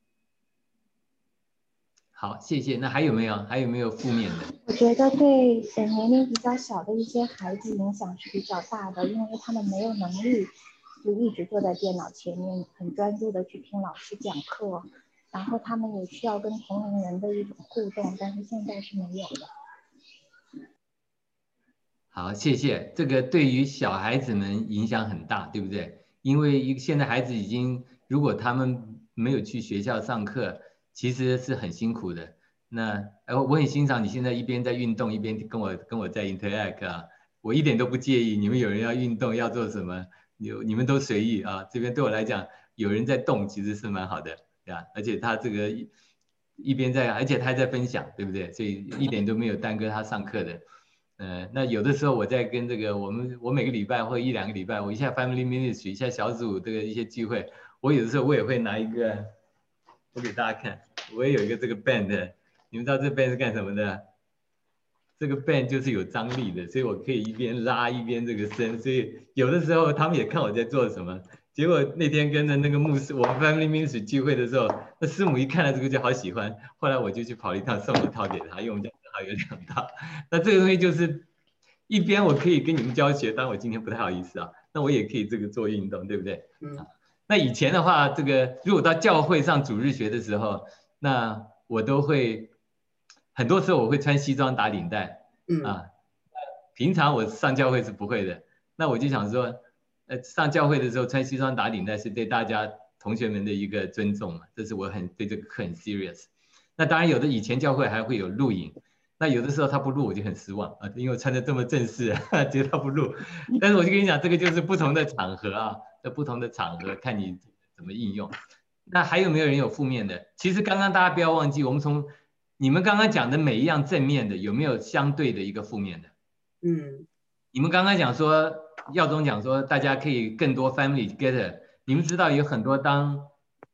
好，谢谢。那还有没有负面的？ 我觉得对年龄比较小的一些孩子影响是比较大的，因为他们没有能力就一直坐在电脑前面很专注的去听老师讲课，然后他们也需要跟同龄人的一种互动，但是现在是没有的。 好，谢谢。这个对于小孩子们影响很大，对不对？因为现在孩子已经，如果他们没有去学校上课，其实是很辛苦的。那我很欣赏你现在一边在运动，一边跟我在 interact 啊，我一点都不介意。你们有人要运动要做什么，你们都随意啊。这边对我来讲，有人在动其实是蛮好的呀，而且他这个一边在，而且他还在分享，对不对？所以一点都没有耽搁他上课的。那有的时候我在跟这个我每个礼拜或1、2个礼拜，我一下 family ministry， 一下小组这个一些聚会，我有的时候我也会拿一个。我给大家看，我也有一个这个 band， 你们知道这 band 是干什么的？这个 band 就是有张力的，所以我可以一边拉一边这个伸，所以有的时候他们也看我在做什么。结果那天跟着那个牧师，我们 family ministry 聚会的时候，那师母一看到这个就好喜欢，后来我就去跑了一趟送一套给他，因为我们家正好有2套。那这个东西就是一边我可以跟你们教学，当然我今天不太好意思啊，那我也可以这个做运动，对不对？那以前的话，这个如果到教会上主日学的时候，那我都会很多时候我会穿西装打领带，平常我上教会是不会的。那我就想说，上教会的时候穿西装打领带是对大家同学们的一个尊重嘛，这是我对这个课很 serious。那当然有的以前教会还会有录影，那有的时候他不录我就很失望啊，因为我穿得这么正式，觉得他不录。但是我就跟你讲，这个就是不同的场合啊。在不同的场合看你怎么应用。那还有没有人有负面的？其实刚刚大家不要忘记，我们从你们刚刚讲的每一样正面的，有没有相对的一个负面的？你们刚刚讲说，耀宗讲说大家可以更多 family together， 你们知道有很多当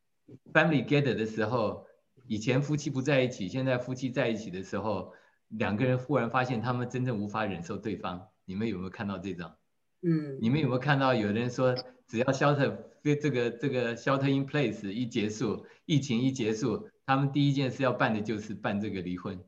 family together 的时候，以前夫妻不在一起，现在夫妻在一起的时候，2个人忽然发现他们真正无法忍受对方，你们有没有看到这种？你们有没有看到有人说，只要shelter 这个 shelter in place 一结束，疫情一结束， 他们第一件事要办的就是办这个离婚。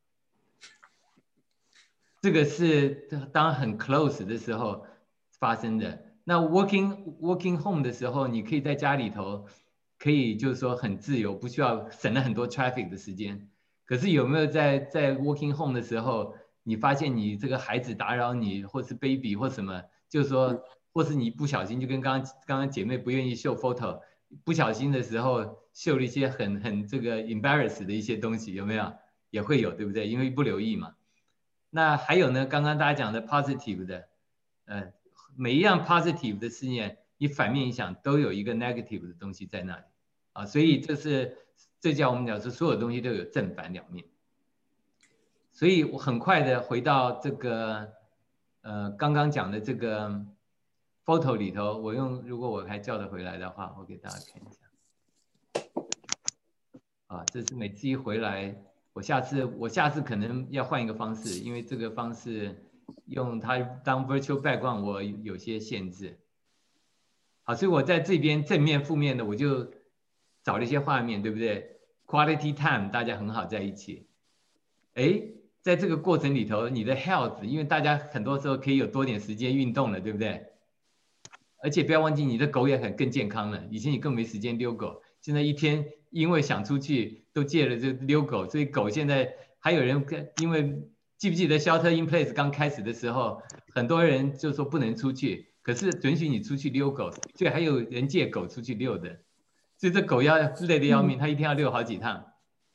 这个是当很 close 的时候发生的。那 working home 的时候，你可以在家里头，可以就是说很自由，不需要省了很多 traffic 的时间。可是有没有在 working home 的时候，你发现你这个孩子打扰你，或是 baby 或什么，就是说，或是你不小心就跟刚刚姐妹不愿意秀 photo， 不小心的时候秀了一些很这个 embarrass 的一些东西，有没有？也会有，对不对？因为不留意嘛。那还有呢，刚刚大家讲的 positive 的，每一样 positive 的事件，你反面影响都有一个 negative 的东西在那里啊，所以这叫我们讲说所有东西都有正反两面。所以我很快的回到这个刚刚讲的这个 photo 里头，如果我还叫得回来的话，我给大家看一下。啊，这是每次一回来，我下次可能要换一个方式，因为这个方式用它当 virtual background 我有些限制。好，所以我在这边正面负面的我就找了一些画面，对不对 ？Quality time 大家很好在一起。哎，在这个过程里头，你的 health， 因为大家很多时候可以有多点时间运动了，对不对？而且不要忘记你的狗也更健康了，以前你更没时间遛狗，现在一天因为想出去都戒了这遛狗，所以狗现在还有人因为记不记得 shelter in place 刚开始的时候，很多人就说不能出去，可是准许你出去遛狗，所以还有人借狗出去遛的，所以这狗要累得要命，它一天要遛好几趟。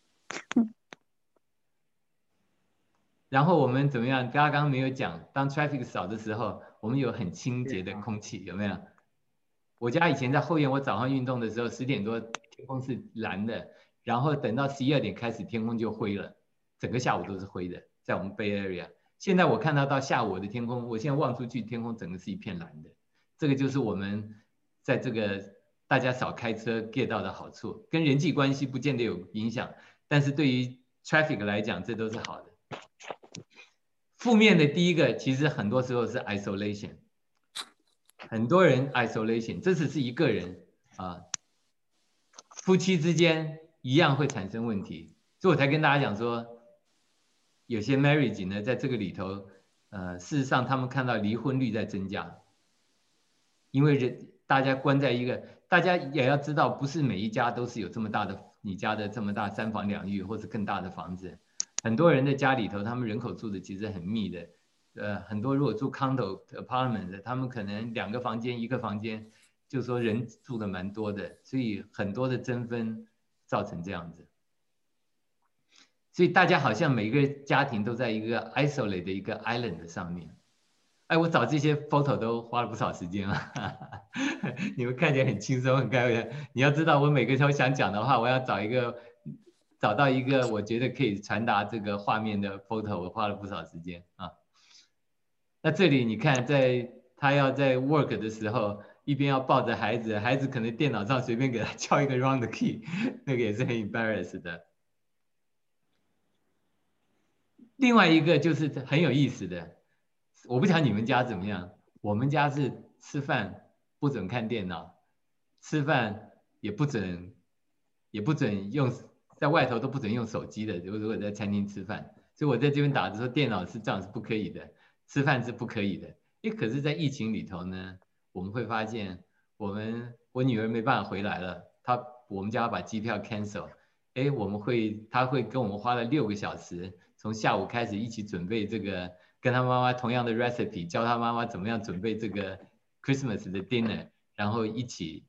然后我们怎么样？刚刚没有讲，当 traffic 少的时候，我们有很清洁的空气，有没有？我家以前在后院，我早上运动的时候10点多天空是蓝的，然后等到11、2点开始天空就灰了，整个下午都是灰的，在我们 Bay Area。现在我看到下午的天空，我现在望出去天空整个是一片蓝的，这个就是我们在这个大家少开车 get 到的好处，跟人际关系不见得有影响，但是对于 traffic 来讲，这都是好的。负面的第一个，其实很多时候是 isolation， 很多人 isolation， 这只是一个人啊，夫妻之间一样会产生问题，所以我才跟大家讲说，有些 marriage 呢，在这个里头，事实上他们看到离婚率在增加，因为大家关在一个，大家也要知道，不是每一家都是有这么大的，你家的这么大3房2浴或者更大的房子。很多人的家里头，他们人口住的其实很密的，很多如果住 condo apartment 的，他们可能2个房间1个房间，就是说人住的蛮多的，所以很多的争分造成这样子。所以大家好像每个家庭都在一个 isolate 的一个 island 上面。哎，我找这些 photo 都花了不少时间啊，你们看起来很轻松很开心。你要知道，我每个时候想讲的话，我要找到一个我觉得可以传达这个画面的 photo， 我花了不少时间啊。那这里你看，他要在 work 的时候，一边要抱着孩子，孩子可能电脑上随便给他敲一个 round key， 那个也是很 embarrassed 的。另外一个就是很有意思的，我不晓得你们家怎么样，我们家是吃饭不准看电脑，吃饭也不准用。在外头都不准用手机的，如果在餐厅吃饭，所以我在这边打的说电脑是这样是不可以的，吃饭是不可以的。可是，在疫情里头呢，我们会发现，我女儿没办法回来了，我们家要把机票 cancel， 她会跟我们花了6个小时，从下午开始一起准备这个，跟她妈妈同样的 recipe， 教她妈妈怎么样准备这个 Christmas 的 dinner， 然后一起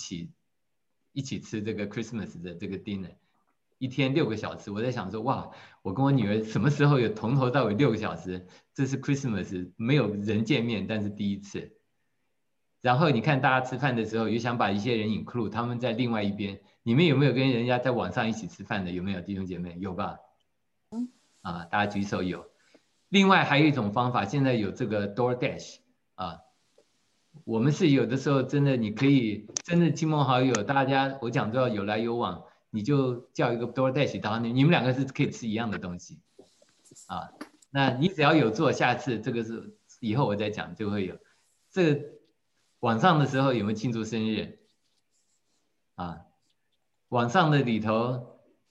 吃这个 Christmas 的这个 dinner。一天6个小时，我在想说，哇，我跟我女儿什么时候有从头到尾6个小时？这是 Christmas， 没有人见面，但是第一次。然后你看大家吃饭的时候，也想把一些人 include， 他们在另外一边。你们有没有跟人家在网上一起吃饭的？有没有弟兄姐妹？有吧？啊，大家举手有。另外还有一种方法，现在有这个 DoorDash 啊，我们是有的时候真的你可以真的亲朋好友，大家我讲都要有来有往。你就叫一个 DoorDash 到你们2个是可以吃一样的东西，啊，那你只要有做，下次这个是以后我再讲就会有。这个网上的时候有没有庆祝生日？啊，网上的里头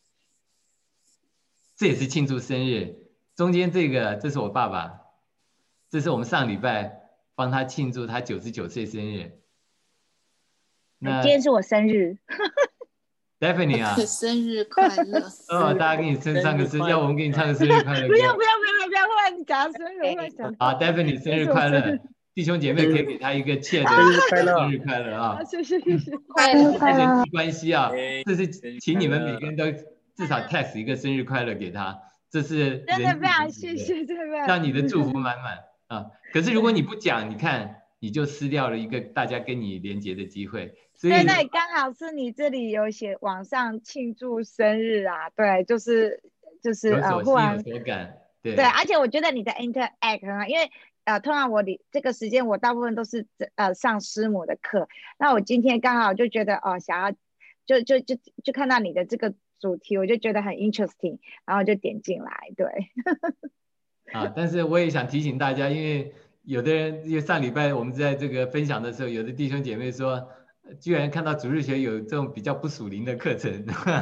这也是庆祝生日。中间这是我爸爸，这是我们上礼拜帮他庆祝他99岁生日。那今天是我生日。 Stephanie 啊， 生日快乐！ 哦，大家给你唱个生日，要我们给你唱个生日快乐歌。 不要，忽然你讲生日，我忽然想到。 好 ，Stephanie 生日快乐！弟兄姐妹可以给他一个切的生日快乐啊！ 谢谢。 人际关系啊，这是请你们每个人都至少 text 一个生日快乐给他，这是真的非常谢谢，真的非常让你的祝福满满啊！可是如果你不讲，你看你就失掉了一个大家跟你连结的机会。所以对，那刚好是你这里有写网上庆祝生日啊，对，就是忽然有所感，对， 而且我觉得你的 interact 很好，因为通常我这个时间我大部分都是上师母的课，那我今天刚好就觉得想要就看到你的这个主题，我就觉得很 interesting， 然后就点进来，对。 但是我也想提醒大家，因为有的人，因为上礼拜我们在这个分享的时候，有的弟兄姐妹说，居然看到主日学有这种比较不属灵的课程，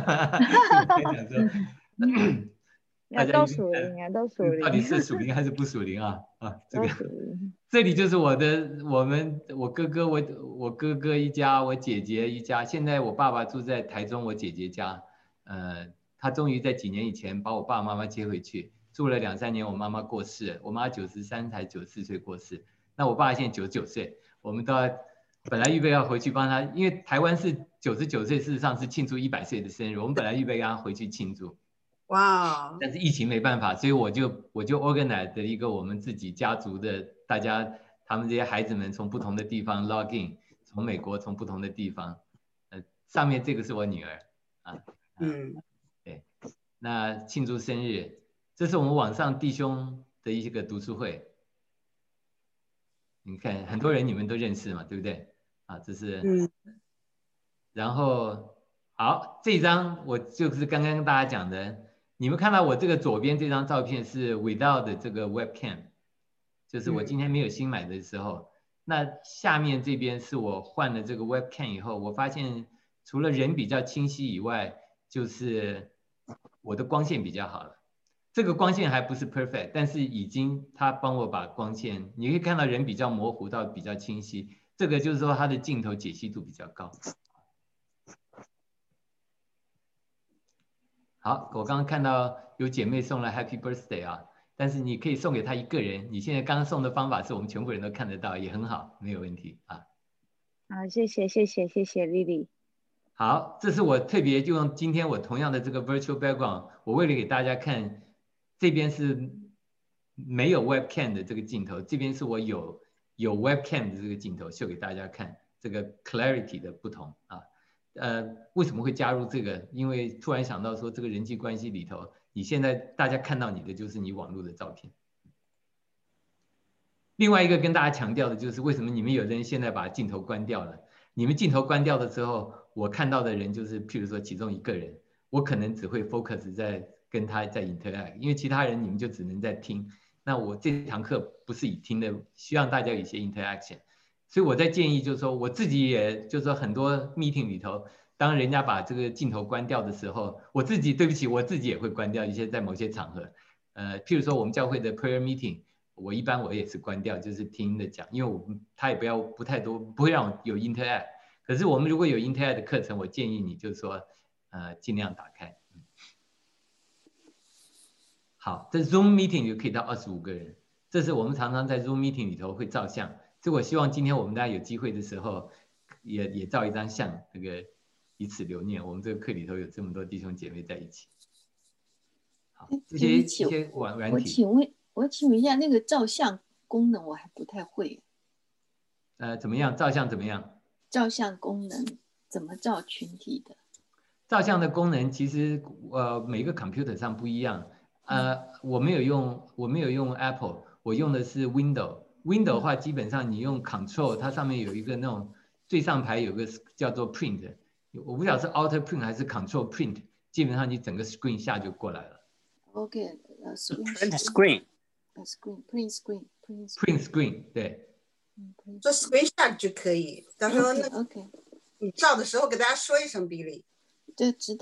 都属灵啊，都属灵。 到底是属灵还是不属灵啊？这里就是我哥哥一家，我姐姐一家。现在我爸爸住在台中，我姐姐家。他终于在几年以前把我爸爸妈妈接回去，住了2、3年。我妈妈过世，我妈93才94岁过世。那我爸现在99岁，我们都要本来预备要回去帮他，因为台湾是99岁，事实上是庆祝100岁的生日。我们本来预备让他回去庆祝。 哇！ 但是疫情没办法，所以我就 organize 的一个我们自己家族的大家，他们这些孩子们从不同的地方 log in， 从美国从不同的地方，上面这个是我女儿啊，对，那庆祝生日，这是我们网上弟兄的一个读书会，你看很多人你们都认识嘛，对不对？啊，这是，然后好，这张我就是刚刚跟大家讲的。你们看到我这个左边这张照片是 without 的这个 webcam， 就是我今天没有新买的时候。那下面这边是我换了这个 webcam 以后，我发现除了人比较清晰以外，就是我的光线比较好了。这个光线还不是 perfect， 但是已经它帮我把光线，你可以看到人比较模糊到比较清晰。这个就是说它的镜头解析度比较高。好，我刚刚看到有姐妹送了 Happy Birthday 啊，但是你可以送给她一个人。你现在刚刚送的方法是我们全部人都看得到，也很好，没有问题啊。 好，谢谢 Lily。 好，这是我特别就用今天我同样的这个 virtual background， 我为了给大家看，这边是没有 webcam 的这个镜头，这边是我有 webcam 的这个镜头，秀给大家看这个 clarity 的不同啊。为什么会加入这个？因为突然想到说，这个人际关系里头，你现在大家看到你的就是你网络的照片。另外一个跟大家强调的就是，为什么你们有的人现在把镜头关掉了？你们镜头关掉的时候，我看到的人就是，譬如说其中一个人，我可能只会 focus 在跟他在 interact， 因为其他人你们就只能在听。那我这堂课不是以听的，希望大家有一些 interaction。所以我在建议就是说，我自己也就是说很多 meeting 里头，当人家把这个镜头关掉的时候，我自己对不起，我自己也会关掉一些在某些场合，譬如说我们教会的 prayer meeting， 我一般也是关掉，就是听的讲，因为他也不太多，不会让我有 interact。可是我们如果有 interact 的课程，我建议你就是说，尽量打开。好，这 Zoom meeting 就可以到25个人，这是我们常常在 Zoom meeting 里头会照相。所以我希望今天我们大家有机会的时候，也照一张相，这个以此留念。我们这个课里头有这么多弟兄姐妹在一起。好，这些一些软体。 我请问一下，那个照相功能我还不太会。 怎么样？照相怎么样？ 照相功能怎么照群体的？ 照相的功能其实每个 computer 上不一样。我没有用 Apple， 我用的是 Windows。Windows 的话，基本上你用 Control， 它上面有一个那种最上排有个叫做 Print， 我不晓得是 Alt Print 还是 Control Print， 基本上你整个 Screen 下就过来了。 OK，Print Screen。Print Screen， 对。 做 Screen Share 就可以。到时候你照的时候给大家说一声 ，Billy。 对，知道了。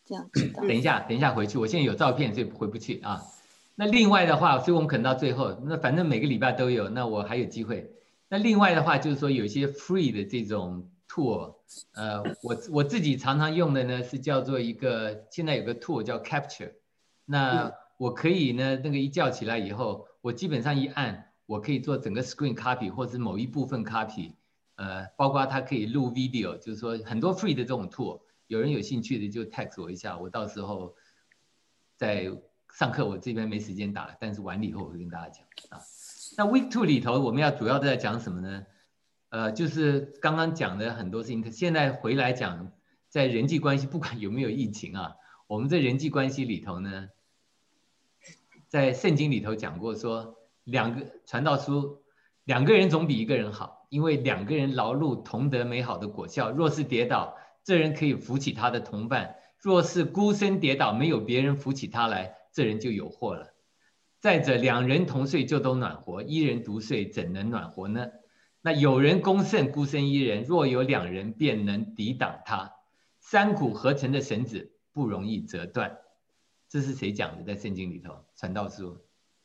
这样知道。 等一下回去，我现在有照片，所以回不去啊。那另外的话，所以我们可能到最后，那反正每个礼拜都有，那我还有机会。那另外的话就是说，有一些 free 的这种 tool， 我自己常常用的呢是叫做现在有个 tool 叫 Capture， 那我可以呢那个一叫起来以后，我基本上一按，我可以做整个 screen copy 或是某一部分 copy， 包括它可以录 video， 就是说很多 free 的这种 tool， 有人有兴趣的就 text 我一下，我到时候在上课我这边没时间打，但是完了以后我会跟大家讲啊。那 Week 2里头我们要主要在讲什么呢？就是刚刚讲的很多事情，现在回来讲，在人际关系不管有没有疫情啊，我们在人际关系里头呢，在圣经里头讲过说，传道书2个人总比1个人好，因为2个人劳碌同得美好的果效。若是跌倒，这人可以扶起他的同伴；若是孤身跌倒，没有别人扶起他来，这人就有祸了。再者，2人同睡就都暖和，1人独睡怎能暖和呢？那有人攻胜孤身1人，若有2人便能抵挡他。3股合成的绳子不容易折断。这是谁讲的？在圣经里头，传道书。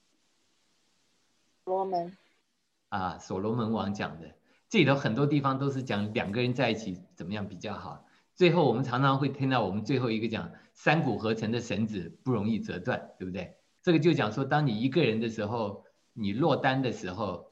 所罗门。 所罗门王讲的。这里头很多地方都是讲2个人在一起怎么样比较好。最后我们常常会听到我们最后一个讲3股合成的绳子不容易折断，对不对？这个就讲说，当你1个人的时候，你落单的时候，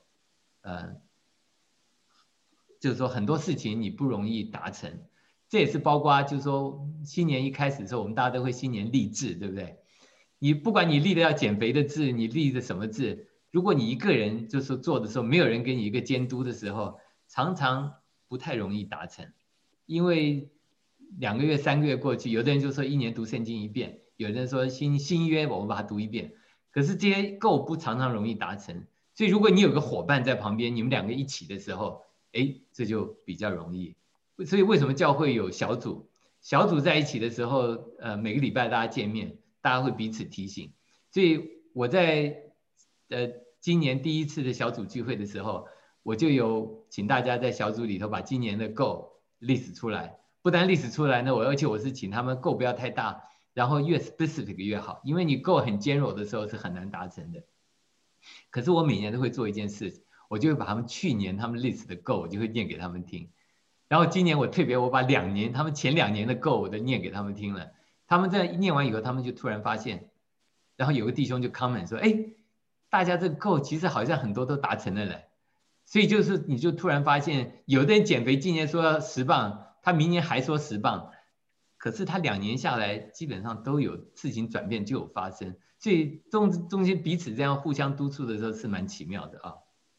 就是说很多事情你不容易达成。这也是包括就是说新年一开始的时候，我们大家都会新年立志，对不对？你不管你立的要减肥的志，你立的什么志，如果你1个人就是做的时候，没有人给你一个监督的时候，常常不太容易达成。因为2个月3个月过去，有的人就说1年读圣经1遍，有的人说新约我们把它读1遍，可是这些够不常常容易达成。所以如果你有个伙伴在旁边，你们2个一起的时候，这就比较容易。所以为什么教会有小组？小组在一起的时候，每个礼拜大家见面，大家会彼此提醒。所以我在今年第1次的小组聚会的时候，我就有请大家在小组里头把今年的 goal list 出来。不但 list 出来呢，而且我是请他们 goal 不要太大，然后越 specific 越好，因为你 goal 很general的时候是很难达成的。可是我每年都会做一件事，我就会把他们去年他们 list 的 goal 我就会念给他们听。然后今年我把他们前2年的 goal 我都念给他们听了。他们在念完以后，他们就突然发现，然后有个弟兄就 comment 说，大家这个 goal 其实好像很多都达成了嘞。所以就是你就突然发现，有的人减肥今年说要10磅，他明年还说10磅，可是他2年下来基本上都有事情转变就有发生。所以中间彼此这样互相督促的时候是蛮奇妙的啊。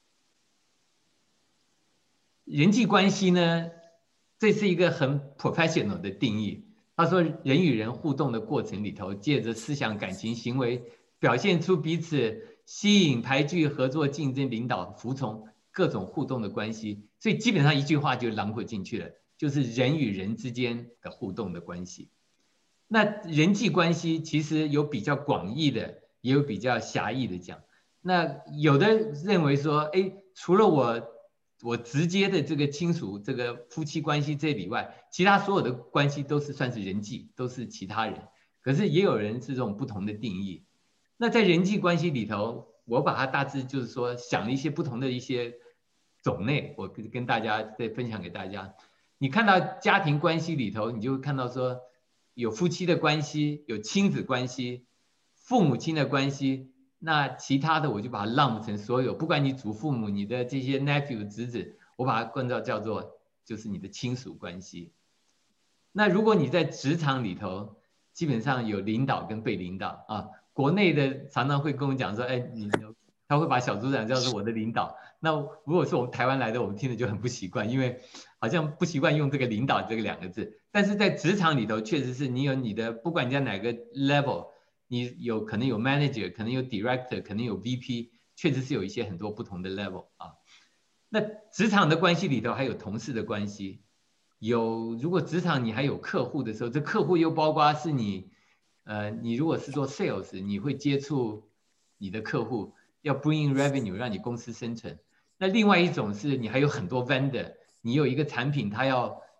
人际关系呢，这是一个很 professional 的定义。他说，人与人互动的过程里头，借着思想、感情、行为，表现出彼此吸引、排拒、合作、竞争、领导、服从各种互动的关系。所以基本上一句话就囊括进去了，就是人与人之间的互动的关系。那人际关系其实有比较广义的，也有比较狭义的讲。那有的认为说，除了我直接的这个亲属、这个夫妻关系这里外，其他所有的关系都是算是人际，都是其他人。可是也有人是这种不同的定义。那在人际关系里头，我把它大致就是说想了一些不同的一些种类，我跟大家再分享给大家。你看到家庭关系里头，你就会看到说有夫妻的关系，有亲子关系，父母亲的关系。那其他的我就把它 lump 成所有，不管你祖父母、你的这些 nephew 侄子，我把它关照叫做就是你的亲属关系。那如果你在职场里头，基本上有领导跟被领导啊。国内的常常会跟我讲说，他会把小组长叫做我的领导。那如果是我们台湾来的，我们听着就很不习惯，因为好像不习惯用这个领导这个2个字。但是在职场里头，确实是你有你的，不管你在哪个 level。你可能有 manager， 可能有 director， 可能有 VP， 确实是有一些很多不同的 level 啊。那职场的关系里头还有同事的关系，如果职场你还有客户的时候，这客户又包括是你如果是做 sales， 你会接触你的客户，要 bring in revenue 让你公司生存。那另外一种是你还有很多 vendor， 你有一个产品，它要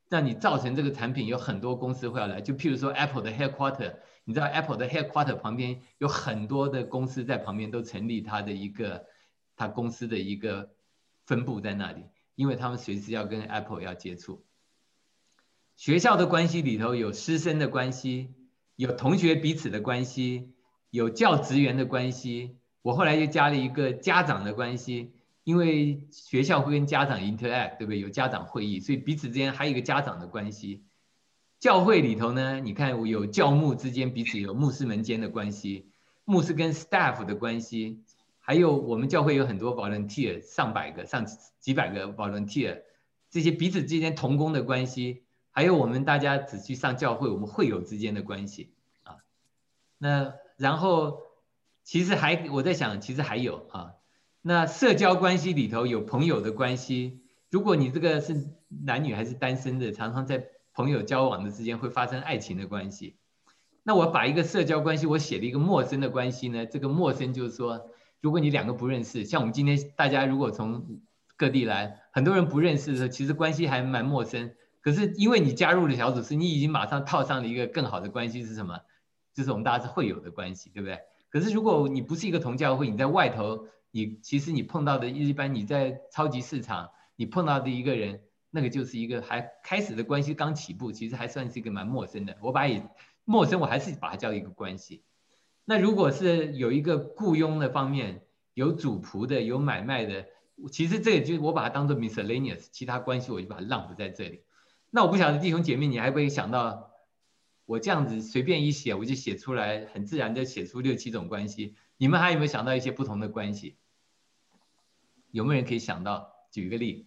让你造成这个产品有很多公司会要来，就譬如说 Apple 的 headquarter， 你知道 Apple 的 headquarter 旁边有很多的公司在旁边都成立它公司的一个分部在那里，因为他们随时要跟 Apple 要接触。学校的关系里头有师生的关系，有同学彼此的关系，有教职员的关系，我后来又加了一个家长的关系，因为学校会跟家长 interact， 对不对？有家长会议，所以彼此之间还有一个家长的关系。教会里头呢，你看有教牧之间彼此有牧师们间的关系，牧师跟 staff 的关系，还有我们教会有很多 volunteer， 上几百个 volunteer， 这些彼此之间同工的关系，还有我们大家只去上教会，我们会友之间的关系啊。那然后其实我在想，其实还有啊，那社交关系里头有朋友的关系，如果你这个是男女还是单身的，常常在朋友交往的之间会发生爱情的关系。那我把一个社交关系我写了一个陌生的关系呢，这个陌生就是说，如果你两个不认识，像我们今天大家如果从各地来，很多人不认识的时候，其实关系还蛮陌生。可是因为你加入了小组，是你已经马上套上了一个更好的关系是什么？就是我们大家是会友的关系，对不对？可是如果你不是一个同教会，你在外头，其实你碰到的一般你在超级市场你碰到的一个人，那个就是一个还开始的关系刚起步，其实还算是一个蛮陌生的。我陌生，我还是把它叫一个关系。那如果是有一个雇佣的方面，有主仆的，有买卖的，其实这个就是我把它当做 miscellaneous， 其他关系我就把它浪不在这里。那我不晓得弟兄姐妹，你还会想到我这样子随便一写，我就写出来，很自然的写出6、7种关系。你们还有没有想到一些不同的关系？有没有人可以想到？举一个例。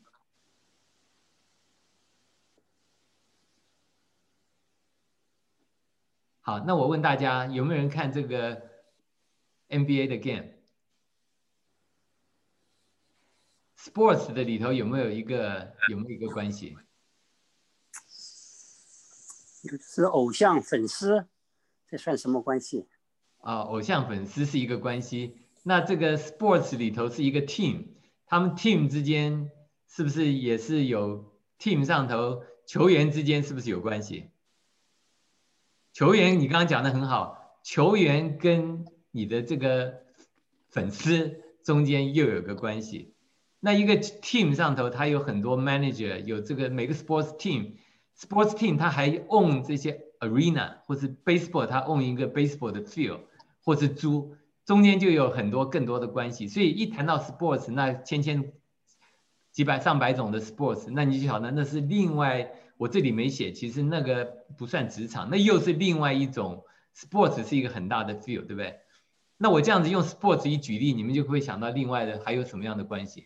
好，那我问大家，有没有人看这个 NBA 的 game？Sports 的里头有没有一个关系？ 是偶像粉丝，这算什么关系？ 啊，偶像粉丝是一个关系。那这个 sports 里头是一个 team， 他们 team 之间是不是也是有 team 上头球员之间是不是有关系？球员你刚刚讲的很好，球员跟你的这个粉丝中间又有个关系。那一个 team 上头它有很多 manager， 有这个每个 sports team 它还 own 这些 arena， 或是 baseball 它 own 一个 baseball 的 field， 或是租，中间就有很多更多的关系。所以一谈到 sports， 那千几百上百种的 sports， 那你就晓得那是另外，我这里没写，其实那个不算职场，那又是另外一种 sports 是一个很大的 field， 对不对？那我这样子用 sports 一举例，你们就会想到另外的还有什么样的关系？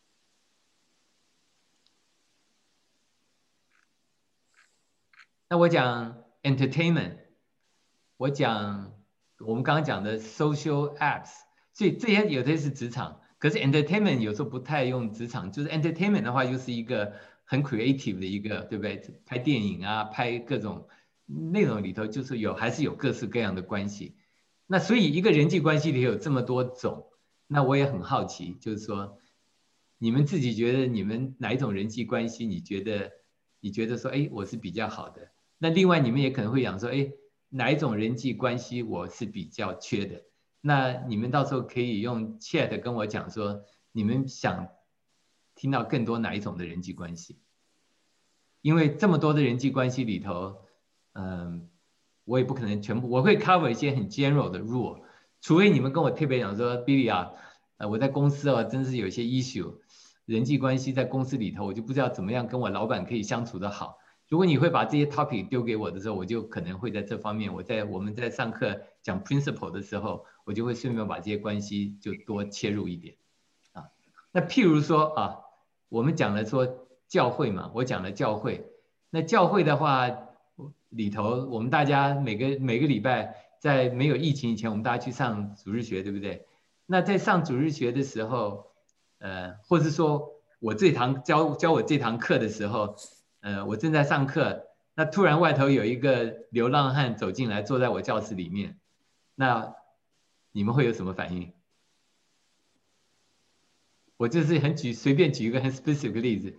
那我讲 entertainment， 我讲我们刚刚讲的 social apps， 所以这些有些是职场，可是 entertainment 有时候不太用职场，就是 entertainment 的话又是一个很 creative 的一个，对不对？拍电影啊，拍各种内容里头就是还是有各式各样的关系。那所以一个人际关系里有这么多种，那我也很好奇，就是说你们自己觉得你们哪一种人际关系你觉得说，哎，我是比较好的。那另外你们也可能会想说，哎，哪一种人际关系我是比较缺的？那你们到时候可以用 chat 跟我讲说，你们想听到更多哪一种的人际关系？因为这么多的人际关系里头，我也不可能全部，我会 cover 一些很 general 的 rule， 除非你们跟我特别讲说 ，Billy 啊，我在公司啊，真是有一些 issue， 人际关系在公司里头，我就不知道怎么样跟我老板可以相处的好。如果你会把这些 topic 丢给我的时候，我就可能会在这方面，我们在上课讲 principle 的时候，我就会顺便把这些关系就多切入一点啊。那譬如说啊，我们讲了说教会嘛，我讲了教会，那教会的话里头，我们大家每个礼拜在没有疫情以前，我们大家去上主日学，对不对？那在上主日学的时候，或是说我教我这堂课的时候。我正在上课，那突然外头有一个流浪汉走进来，坐在我教室里面，那你们会有什么反应？我就是随便举一个很 specific 的例子，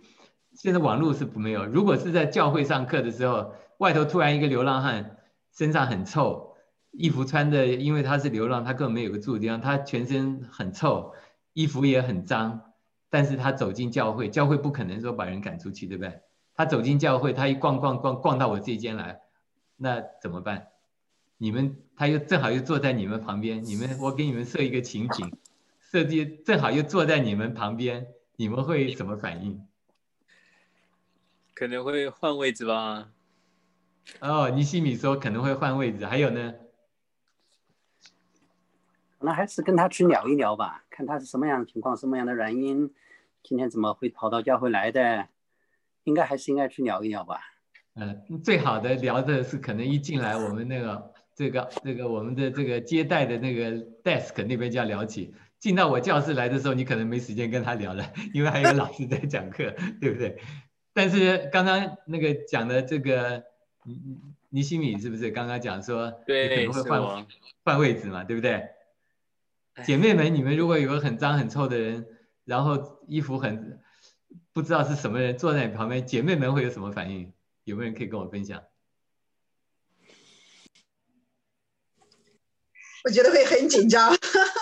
现在网络是没有。如果是在教会上课的时候，外头突然一个流浪汉，身上很臭，衣服穿的，因为他是流浪，他根本没有个住的地方，他全身很臭，衣服也很脏，但是他走进教会，教会不可能说把人赶出去，对不对？他走进教会，他一逛到我这间来，那怎么办？他又正好又坐在你们旁边，我给你们设一个情景，设计正好又坐在你们旁边，你们会什么反应？ 可能会换位置吧。 哦，尼西米说可能会换位置，还有呢？ 那还是跟他去聊一聊吧，看他是什么样的情况，什么样的原因，今天怎么会跑到教会来的，应该去聊一聊吧。 最好的聊的是可能一进来我们这个我们的这个接待的那个 desk 那边就要聊起，进到我教室来的时候，你可能没时间跟他聊了，因为还有老师在讲课，对不对？但是刚刚那个讲的这个尼西米是不是刚刚讲说你可能会换位置嘛，对不对？姐妹们，你们如果有个很脏很臭的人，然后衣服不知道是什么人坐在你旁边，姐妹们会有什么反应？有没有人可以跟我分享？ 我觉得会很紧张。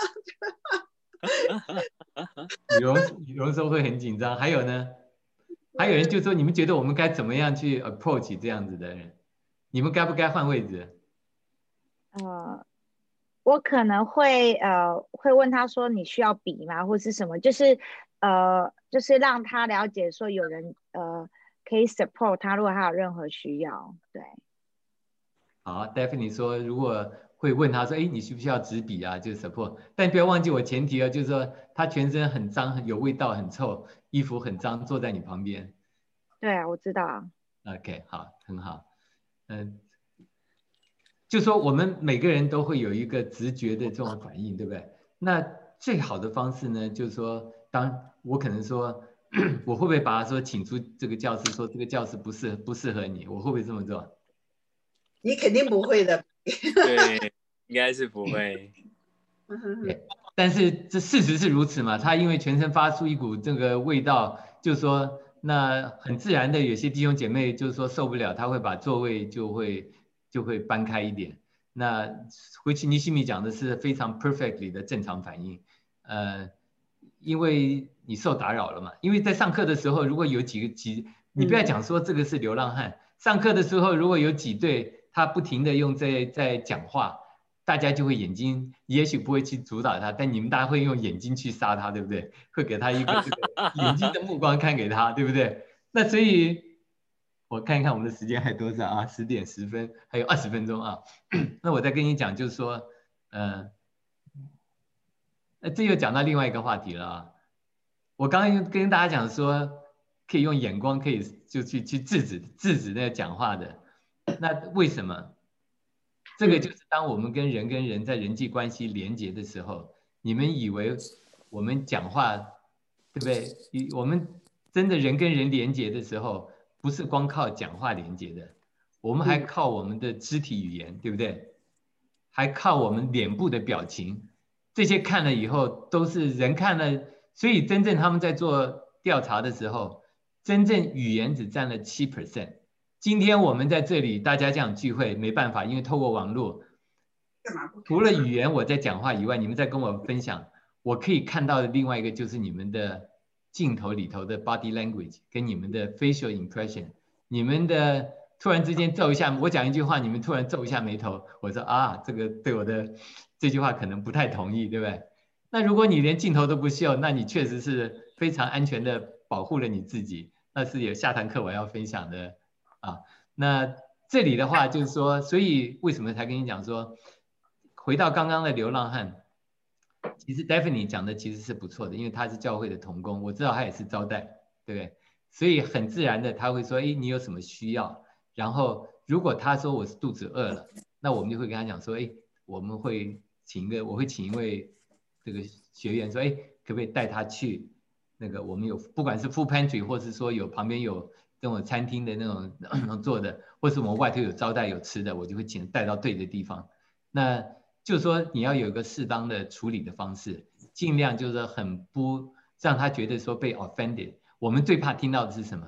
羽绒说会很紧张，还有呢？还有人就说你们觉得我们该怎么样去 approach 这样子的人？你们该不该换位置？ 我可能会问他说你需要笔吗，或是什么，就是让他了解说有人可以 support 他，如果他有任何需要。对。 好 ，Daphne 说如果会问他说，哎，你需不需要纸笔啊？就是 support， 但不要忘记我前提了，就是说他全身很脏、有味道、很臭，衣服很脏，坐在你旁边。 对啊，我知道。 OK， 好，很好。就说我们每个人都会有一个直觉的这种反应，对不对？那最好的方式呢，就是说，当我可能说，我会不会把他说请出这个教室，说这个教室不适合你，我会不会这么做？ 你肯定不会的。 对，应该是不会。 对，但是这事实是如此嘛？他因为全身发出一股这个味道，就是说，那很自然的，有些弟兄姐妹就是说受不了，他会把座位就会搬开一点。那回去尼西米讲的是非常 perfectly 的正常反应，因为你受打扰了嘛。因为在上课的时候，如果有你不要讲说这个是流浪汉，上课的时候如果有几对他不停的在讲话，大家就会眼睛也许不会去主导他，但你们大家会用眼睛去杀他，对不对？会给他一个这个眼睛的目光看给他，对不对？那所以。我看一看我们的时间还多少啊？10点10分，还有20分钟啊。那我再跟你讲，就是说，这又讲到另外一个话题了啊。我刚刚跟大家讲说，可以用眼光，可以就去制止那个讲话的。那为什么？这个就是当我们跟人在人际关系连结的时候，你们以为我们讲话，对不对？我们真的人跟人连结的时候。不是光靠讲话连接的，我们还靠我们的肢体语言，对不对？还靠我们脸部的表情，这些看了以后都是人看了，所以真正他们在做调查的时候，真正语言只占了7%。今天我们在这里大家这样聚会没办法，因为透过网络，除了语言我在讲话以外，你们在跟我分享，我可以看到的另外一个就是你们的。镜头里头的 body language 跟你们的 facial impression， 你们的突然之间皱一下，我讲一句话，你们突然皱一下眉头，我说啊，这个对我的这句话可能不太同意，对不对？那如果你连镜头都不秀，那你确实是非常安全的保护了你自己，那是有下堂课我要分享的啊。那这里的话就是说，所以为什么才跟你讲说，回到刚刚的流浪汉。其实 Daphne 讲的其实是不错的，因为他是教会的同工，我知道他也是招待，对不对？所以很自然的他会说，哎，你有什么需要？然后如果他说我是肚子饿了，那我们就会跟他讲说，哎，我会请一位这个学员说，哎，可不可以带他去那个我们有不管是 food pantry 或是说有旁边有这种餐厅的那种做的，或是我们外头有招待有吃的，我就会请带到对的地方。那就是说你要有一个适当的处理的方式，尽量就是很不让他觉得说被 offended。我们最怕听到的是什么？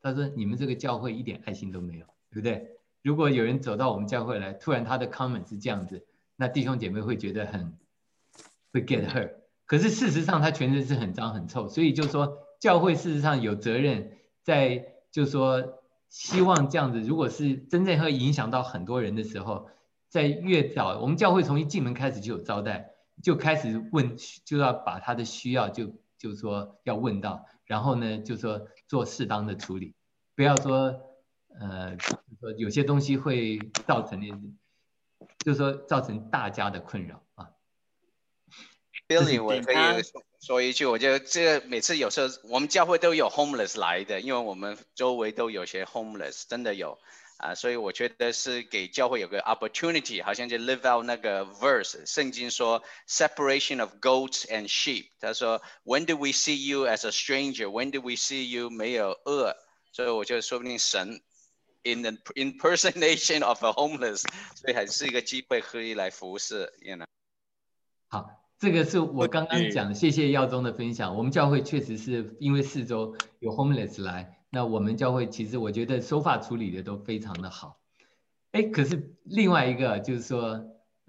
他说你们这个教会一点爱心都没有，对不对？如果有人走到我们教会来，突然他的 comment 是这样子，那弟兄姐妹会觉得会 get hurt。可是事实上他全身是很脏很臭，所以就说教会事实上有责任在，就说希望这样子，如果是真正会影响到很多人的时候，在越早，我们教会从一进门开始就有招待，就开始问，就要把他的需要就说要问到，然后呢就说做适当的处理，不要说有些东西会造成就是说造成大家的困扰啊。 Billy， 我可以说一句，我觉得这个每次有时候我们教会都有 homeless 来的，因为我们周围都有些 homeless， 真的有所以我觉得是给教会有个 opportunity， 好像就 live out 那个 verse， 圣经说 separation of goats and sheep， 他说 when did we see you as a stranger， when did we see you 没有饿，所以我觉得说不定神 in the impersonation of a homeless， 所以还是一个机会可以来服侍 you know。 好，这个是我刚刚讲的，谢谢耀宗的分享。我们教会确实是因为4周有 homeless 来，那我们教会其实我觉得收发处理的都非常的好。可是另外一个就是说，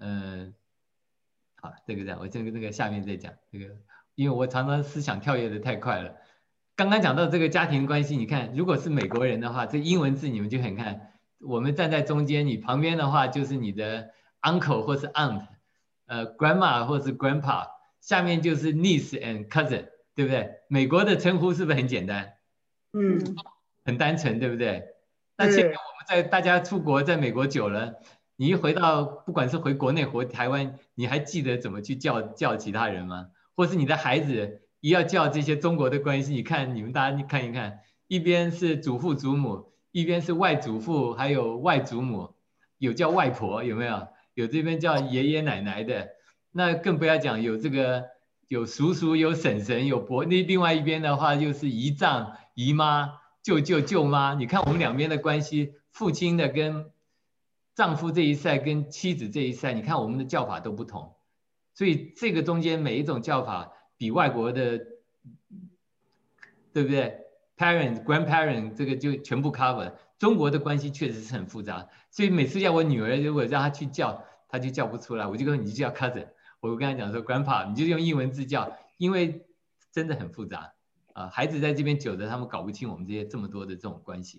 好，这个这样，我这个下面再讲这个，因为我常常思想跳跃的太快了。刚刚讲到这个家庭关系，你看，如果是美国人的话，这英文字你们就很看，我们站在中间，你旁边的话就是你的 uncle 或是 aunt。grandma 或是 grandpa， 下面就是 niece and cousin， 对不对？美国的称呼是不是很简单？很单纯，对不对？那现在我们在大家出国，在美国久了，你一回到，不管是回国内或台湾，你还记得怎么去叫其他人吗？或是你的孩子一要叫这些中国的关系，你看你们大家看一看，一边是祖父祖母，一边是外祖父，还有外祖母，有叫外婆，有没有？有这边叫爷爷奶奶的，那更不要讲有这个有叔叔、有婶婶、有伯，那另外一边的话又是姨丈、姨妈、舅舅、舅妈。你看我们两边的关系，父亲的跟丈夫这一代跟妻子这一代，你看我们的叫法都不同，所以这个中间每一种叫法比外国的，对不对 ？parent、grandparent 这个就全部 cover。中国的关系确实是很复杂，所以每次要我女儿如果让她去叫，她就叫不出来，我就跟你就叫 cousin， 我跟她讲说 grandpa， 你就用英文字叫，因为真的很复杂孩子在这边久了，他们搞不清我们这么多的这种关系。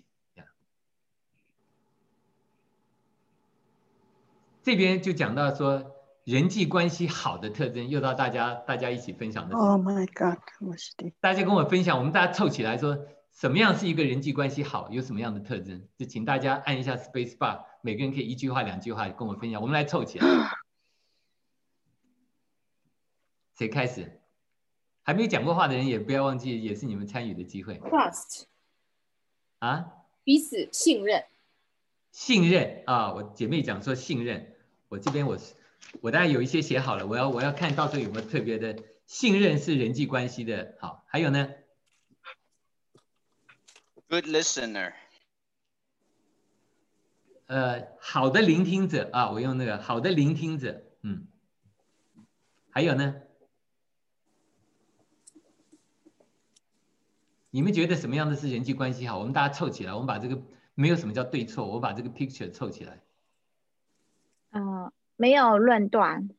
这边就讲到说人际关系好的特征，又到大家一起分享的。 Oh my God， 大家跟我分享，我们大家凑起来说。什么样是一个人际关系好？有什么样的特征？就请大家按一下 space bar， 每个人可以1句话、2句话跟我分享。我们来凑起来，谁开始？还没有讲过话的人也不要忘记，也是你们参与的机会。 Trust 彼此信任。 信任我姐妹讲说信任，我这边我大概有一些写好了，我要看到时候有没有特别的。信任是人际关系的好，还有呢？ Good listener， 好的聆听者我用那个好的聆听者，还有呢？你们觉得什么样的是人际关系好？我们大家凑起来，我们把这个没有什么叫对错，我把这个 picture 凑起来。 没有论断。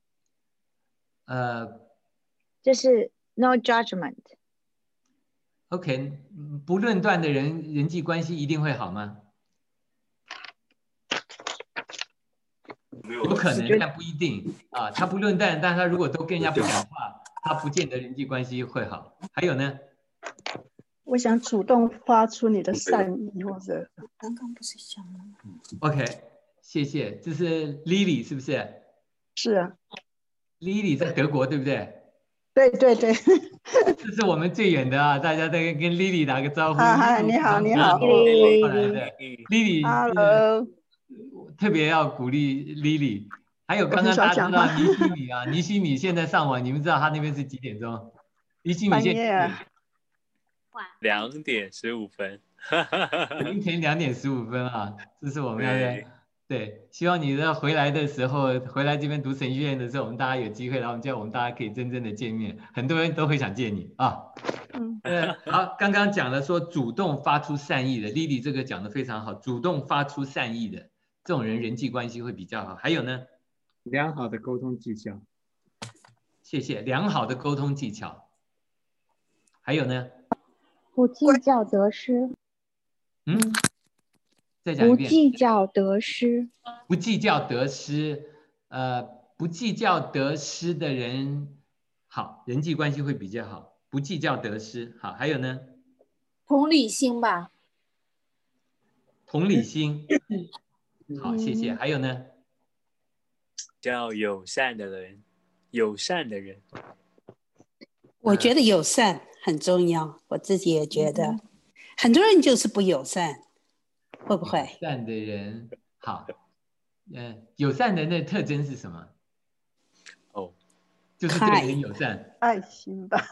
就是 no judgment。OK， 不论断的人际关系一定会好吗？有可能，但不一定他不论断，但他如果都跟人家不讲话，他不见得人际关系会好。还有呢？ 我想主动发出你的善意，或者刚刚不是讲了吗 ？OK， 谢谢。这是 Lily 是不是？ 是啊。 Lily 在德国对不对？ 对对对。 这是我们最远的大家再跟 Lily 打个招呼。 嗨，你好，你好。 Lily， 特别要鼓励 Lily。还有刚刚大家知道尼西米尼西米现在上网，你们知道他那边是几点钟？尼西米现在 2点15分。 凌晨2点15分这是我们要的。对，希望你回来的时候，回来这边读神学院的时候，我们大家有机会，然后我们大家可以真正的见面，很多人都会想见你好，刚刚讲了说主动发出善意的，Lily 这个讲的非常好，主动发出善意的这种人人际关系会比较好。还有呢？ 良好的沟通技巧。 谢谢，良好的沟通技巧。还有呢？ 不计较得失。 再讲一遍。 不计较得失。 不计较得失，不计较得失的人，好，人际关系会比较好。不计较得失，好，还有呢？ 同理心吧。 同理心，好，谢谢。还有呢？ 叫友善的人，友善的人。 我觉得友善很重要，我自己也觉得，很多人就是不友善，会不会？ 友善的人，好，友善人的特征是什么？就是对人友善， 爱心吧。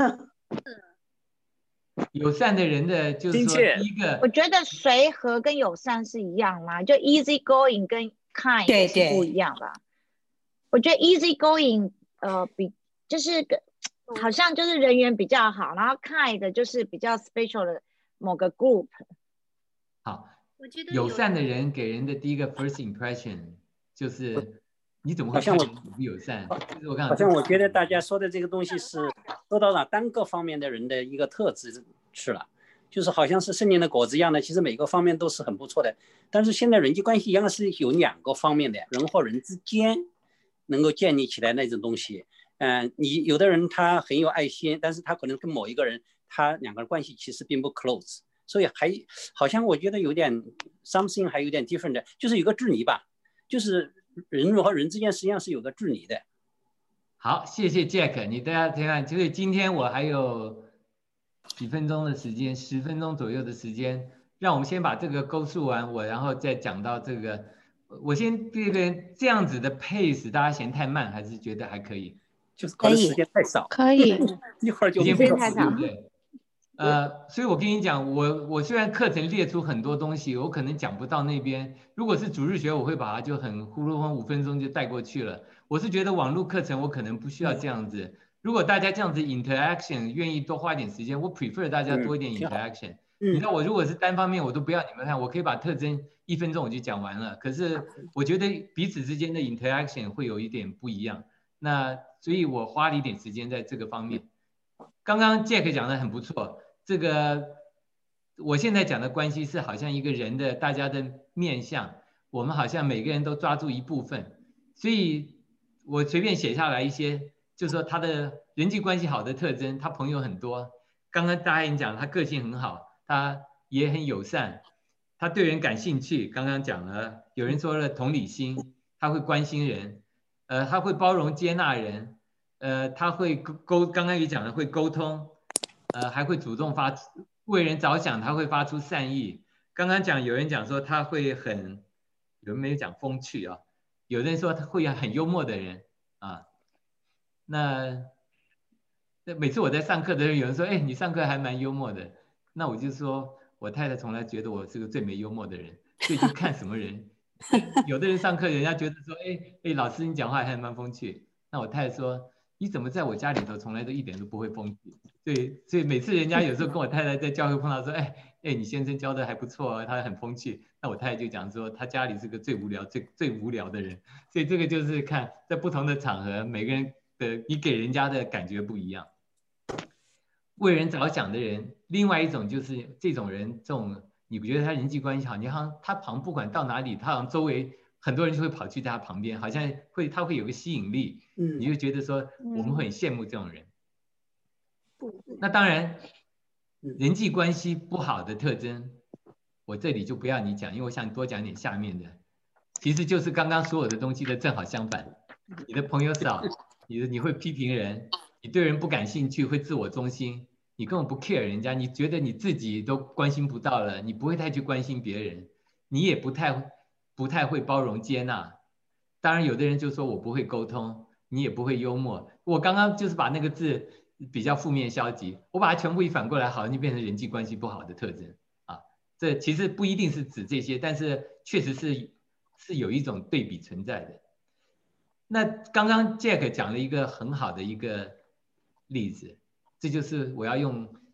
友善的人的就是说，第一个， 我觉得随和跟友善是一样嘛，就 easy going 跟 kind 是不一样吧。我觉得 easy going 比就是好像就是人缘比较好，然后 kind 就是比较 special 的某个 group。 好，友善的人给人的第一个 first impression 就是你怎么会看人不友善？就是我刚好像我觉得大家说的这个东西是说到了单个方面的人的一个特质去了，就是好像是圣灵的果子一样的，其实每个方面都是很不错的。但是现在人际关系一样是有两个方面的，人和人之间能够建立起来那种东西。你有的人他很有爱心，但是他可能跟某一个人他两个人关系其实并不 close， 所以还好像我觉得有点 something 还有点 different 的，就是有个距离吧，就是人和人之间实际上是有个距离的。 好，谢谢 Jack， 你大家看，所以今天我还有几分钟的时间，10分钟左右的时间，让我们先把这个勾述完，然后再讲到这个。我先这样子的 pace， 大家嫌太慢还是觉得还可以？ 就是可能时间太少， 可以， 一会儿就时间太少，对。所以我跟你讲，我虽然课程列出很多东西，我可能讲不到那边。如果是主日学，我会把它就很呼噜轰5分钟就带过去了。我是觉得网络课程我可能不需要这样子。如果大家这样子 interaction 愿意多花一点时间，我 prefer 大家多一点 interaction。你知道我如果是单方面，我都不要你们看，我可以把特征1分钟我就讲完了。可是我觉得彼此之间的 interaction 会有一点不一样。那所以我花了一点时间在这个方面。刚刚 Jack 讲的很不错，这个我现在讲的关系是好像一个人的大家的面向，我们好像每个人都抓住一部分，所以我随便写下来一些，就是说他的人际关系好的特征，他朋友很多。刚刚大家已经讲他个性很好，他也很友善，他对人感兴趣。刚刚讲了，有人说了同理心，他会关心人，他会包容接纳人。他会刚刚也讲了会沟通，还会主动为人着想，他会发出善意。刚刚有人讲说他会有人没有讲风趣啊，有人说他会很幽默的人啊。那每次我在上课的时候，有人说，哎，你上课还蛮幽默的，那我就说我太太从来觉得我是个最没幽默的人，所以就看什么人。有的人上课，人家觉得说，哎，老师你讲话还蛮风趣，那我太太说，你怎么在我家里头从来都一点都不会风趣？对，所以每次人家有时候跟我太太在教会碰到说，哎，你先生教的还不错哦，他很风趣。那我太太就讲说，他家里是个最无聊的人。所以这个就是看在不同的场合，每个人的你给人家的感觉不一样。为人着想的人，另外一种就是这种人，你不觉得他人际关系好，你好像他不管到哪里，他好像周围很多人就会跑去在他旁边，好像他会有个吸引力，你就觉得说我们会很羡慕这种人。那当然，人际关系不好的特征，我这里就不要你讲，因为我想多讲点下面的，其实就是刚刚所有的东西的正好相反。你的朋友少，你会批评人，你对人不感兴趣，会自我中心，你根本不 care 人家，你觉得你自己都关心不到了，你不会太去关心别人，你也不太会包容接纳。当然有的人就说我不会沟通，你也不会幽默。我刚刚就是把那个字比较负面消极，我把它全部一反过来，好像就变成人际关系不好的特征啊。这其实不一定是指这些，但是确实是有一种对比存在的。那刚刚 Jack 讲了一个很好的一个例子，这就是我要用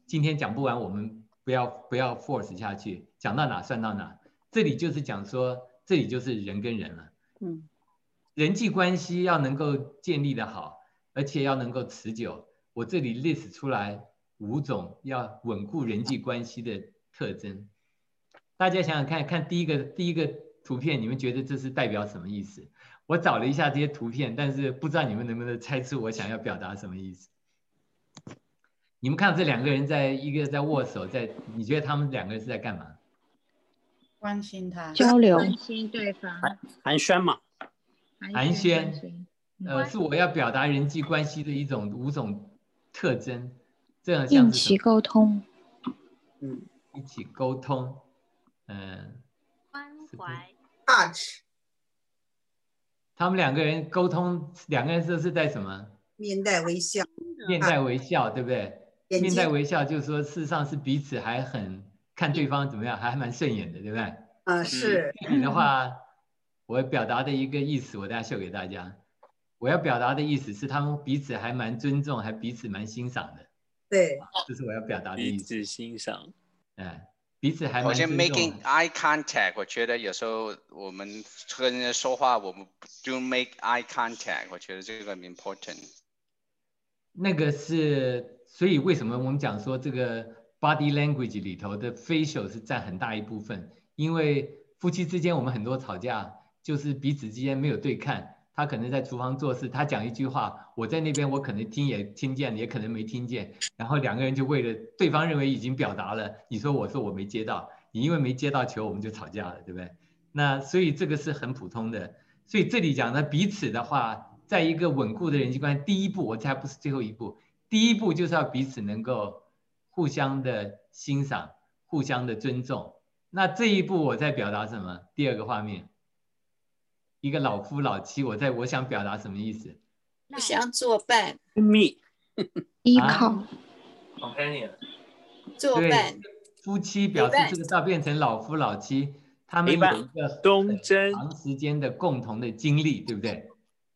今天讲不完，我们不要 force 下去，讲到哪算到哪。这里就是讲说，这里就是人跟人了。人际关系要能够建立的好，而且要能够持久。我这里 list 出来5种要稳固人际关系的特征。大家想想看，看第一个图片，你们觉得这是代表什么意思？我找了一下这些图片，但是不知道你们能不能猜出我想要表达什么意思。你们看这2个人一个在握手，你觉得他们2个人是在干嘛？ 关心他， 交流， 关心对方， 寒暄嘛。 寒暄，是我要表达人际关系的5种特征，这样像是一起沟通， 一起沟通， 关怀 ，touch， 他们2个人沟通，2个人这是在什么？ 面带微笑， 面带微笑，对不对？面带微笑就是说，事实上是彼此还很看对方怎么样，还蛮顺眼的，对不对？ 是。 你的话，我表达的一个意思，我等下秀给大家。我要表达的意思是，他们彼此还蛮尊重，还彼此蛮欣赏的。 对， 这是我要表达的意思。 彼此欣赏。 彼此还蛮尊重。 好像 making eye contact， 我觉得有时候我们跟人说话，我们就 make eye contact， 我觉得这个很 important。 那个是，所以为什么我们讲说这个 body language 里头的 facial 是占很大一部分？因为夫妻之间我们很多吵架，就是彼此之间没有对看。他可能在厨房做事，他讲一句话，我在那边我可能也听见，也可能没听见，然后2个人就为了对方认为已经表达了，你说我说我没接到，你因为没接到球我们就吵架了，对不对？那所以这个是很普通的。所以这里讲的彼此的话，在一个稳固的人际关系，第一步我才不是最后一步，第一步就是要彼此能够互相的欣赏，互相的尊重。那这一步我在表达什么？第2个画面。一个老夫老妻，我想表达什么意思？ 互相作伴， 依靠 ，companion， 作伴。 夫妻表示这个要变成老夫老妻，他们有一个很长时间的共同的经历，对不对？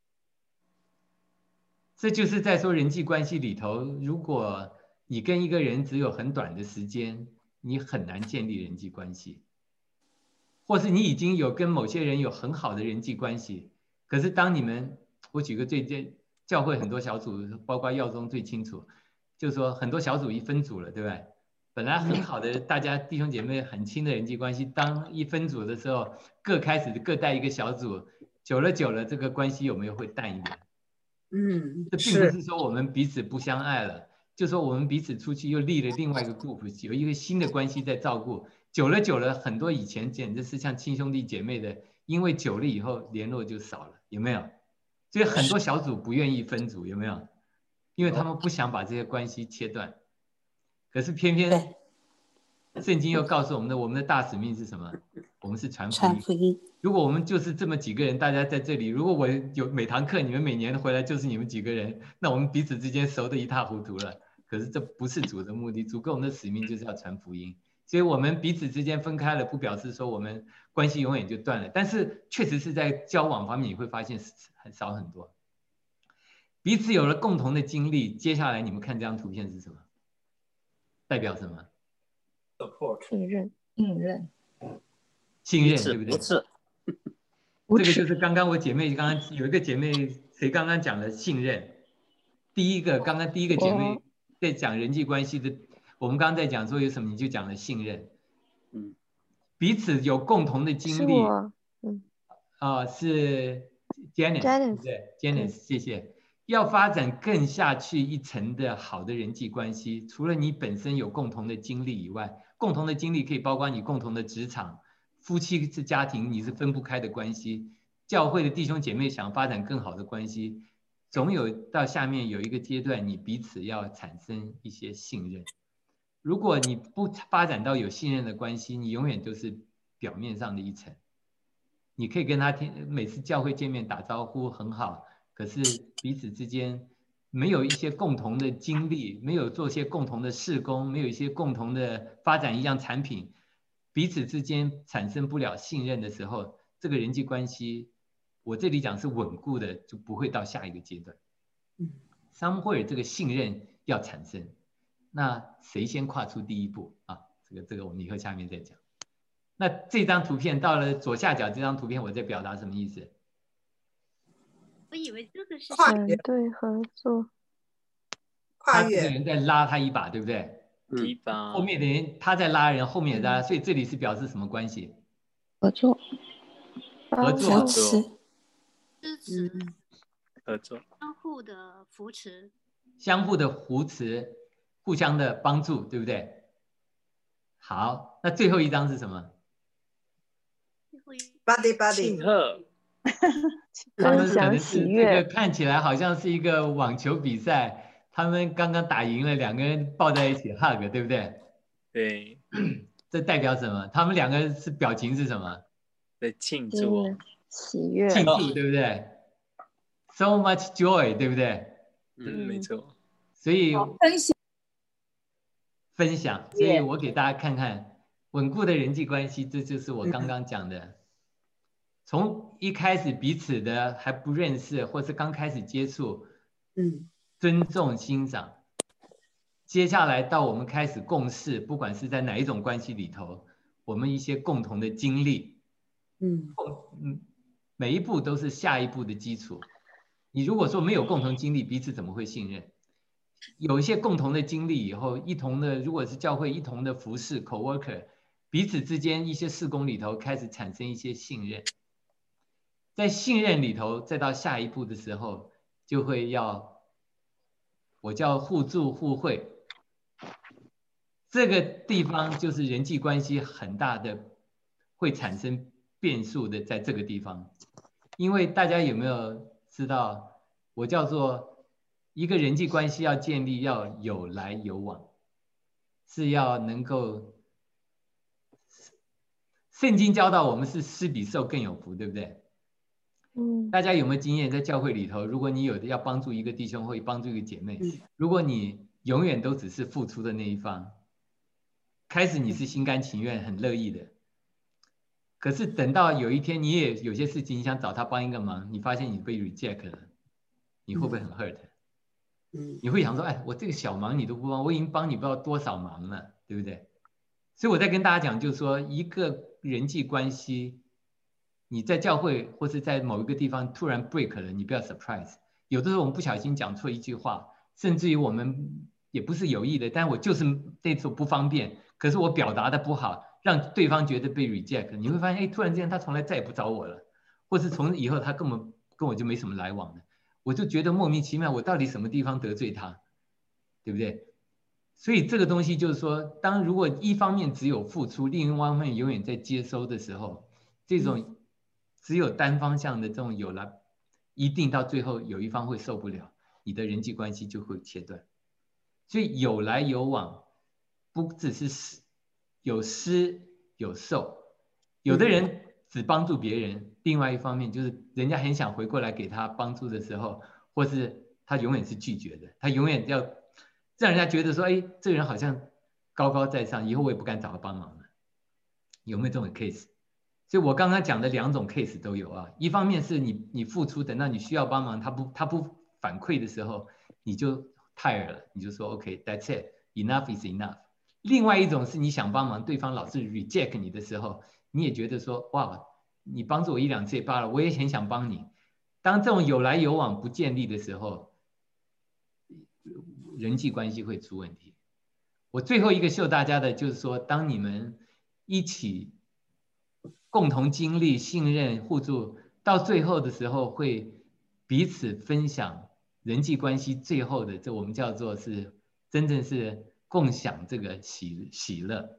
这就是在说人际关系里头，如果你跟一个人只有很短的时间，你很难建立人际关系。或是你已经有跟某些人有很好的人际关系，可是当你们，我举个教会很多小组，包括耀宗最清楚，就是说很多小组一分组了，对不对？本来很好的大家弟兄姐妹很亲的人际关系，当一分组的时候，开始各带一个小组，久了这个关系有没有会淡一点？这并不是说我们彼此不相爱了，就说我们彼此出去又立了另外一个 group， 有一个新的关系在照顾。久了，很多以前简直是像亲兄弟姐妹的，因为久了以后联络就少了，有没有？所以很多小组不愿意分组，有没有？因为他们不想把这些关系切断。可是偏偏圣经又告诉我们的大使命是什么？我们是传福音。如果我们就是这么几个人，大家在这里，如果我有每堂课，你们每年回来就是你们几个人，那我们彼此之间熟得一塌糊涂了。可是这不是主的目的，主跟我们的使命就是要传福音。所以我们彼此之间分开了，不表示说我们关系永远就断了，但是确实是在交往方面你会发现很少很多。彼此有了共同的经历，接下来你们看这张图片是什么？代表什么？ 信任， 信任，对不对？这个就是刚刚我姐妹有一个姐妹谁刚刚讲了信任。刚刚第一个姐妹在讲人际关系的。我们刚刚在讲说有什么，你就讲了信任，彼此有共同的经历，是 Janice， 对 Janice， 谢谢。要发展更下去一层的好的人际关系，除了你本身有共同的经历以外，共同的经历可以包括你共同的职场、夫妻是家庭，你是分不开的关系。教会的弟兄姐妹想发展更好的关系，总有到下面有一个阶段，你彼此要产生一些信任。如果你不发展到有信任的关系，你永远都是表面上的一层。你可以跟他每次教会见面打招呼很好，可是彼此之间没有一些共同的经历，没有做些共同的事工，没有一些共同的发展一样产品，彼此之间产生不了信任的时候，这个人际关系，我这里讲是稳固的，就不会到下一个阶段。somewhere这个信任要产生。 那谁先跨出第一步啊？这个我们以后下面再讲。那这张图片到了左下角这张图片，我在表达什么意思？ 我以为这个是团队合作， 他这个人在拉他一把，对不对？ 一把。 后面的人他在拉人，后面也在拉，所以这里是表示什么关系？ 合作， 合作， 支持， 合作， 相互的扶持， 相互的扶持，互相的帮助，对不对？好，那最后一张是什么 ？Buddy， 庆贺。 他们可能是这个看起来好像是一个网球比赛，他们刚刚打赢了，两个人抱在一起 hug， 对不对？ 对。 这代表什么？他们两个人是表情是什么？ 在庆祝， 喜悦， 庆祝，对不对 ？So much joy， 对不对？ 没错。 所以分享，所以 Yeah. 我给大家看看稳固的人际关系，这就是我刚刚讲的。从一开始彼此的还不认识，或是刚开始接触，尊重欣赏，接下来到我们开始共事，不管是在哪一种关系里头，我们一些共同的经历，每一步都是下一步的基础。你如果说没有共同经历，彼此怎么会信任？有一些共同的经历以后，一同的，如果是教会一同的服侍 coworker， 彼此之间一些事工里头开始产生一些信任。在信任里头，再到下一步的时候，就会我叫互助互惠。这个地方就是人际关系很大的会产生变数的，在这个地方。因为大家有没有知道，我叫做一个人际关系要建立，要有来有往，是要能够。圣经教导我们是施比受更有福，对不对？大家有没有经验？在教会里头，如果你有的要帮助一个弟兄或帮助一个姐妹，如果你永远都只是付出的那一方，开始你是心甘情愿、很乐意的，可是等到有一天你也有些事情你想找他帮一个忙，你发现你被 reject 了，你会不会很 hurt？你会想说，哎，我这个小忙你都不帮，我已经帮你不知道多少忙了，对不对？所以我在跟大家讲，就是说一个人际关系。你在教会或是在某一个地方突然 break 了，你不要 surprise。有的时候我们不小心讲错一句话，甚至于我们也不是有意的，但我就是那次不方便，可是我表达的不好，让对方觉得被 reject。你会发现，哎，突然之间他从来再也不找我了，或是从以后他根本跟我就没什么来往了，我就觉得莫名其妙，我到底什么地方得罪他，对不对？所以这个东西就是说，如果一方面只有付出，另一方面永远在接收的时候，这种只有单方向的这种有了，一定到最后有一方会受不了，你的人际关系就会切断。所以有来有往，不只是有施有受。有的人只帮助别人，另外一方面就是人家很想回过来给他帮助的时候，或是他永远是拒绝的，他永远要让人家觉得说，哎，这个人好像高高在上，以后我也不敢找他帮忙了。有没有这种 case？所以我刚刚讲的两种 case 都有啊，一方面是你付出，等到你需要帮忙，他不反馈的时候，你就 tired 了，你就说 OK，that's it，enough is enough。另外一种是你想帮忙，对方老是 reject 你的时候，你也觉得说哇，你帮助我一两次也罢了，我也很想帮你。当这种有来有往不建立的时候，人际关系会出问题。我最后一个秀大家的就是说，当你们一起共同经历、信任、互助，到最后的时候会彼此分享人际关系最后的，这我们叫做是真正是共享这个喜乐。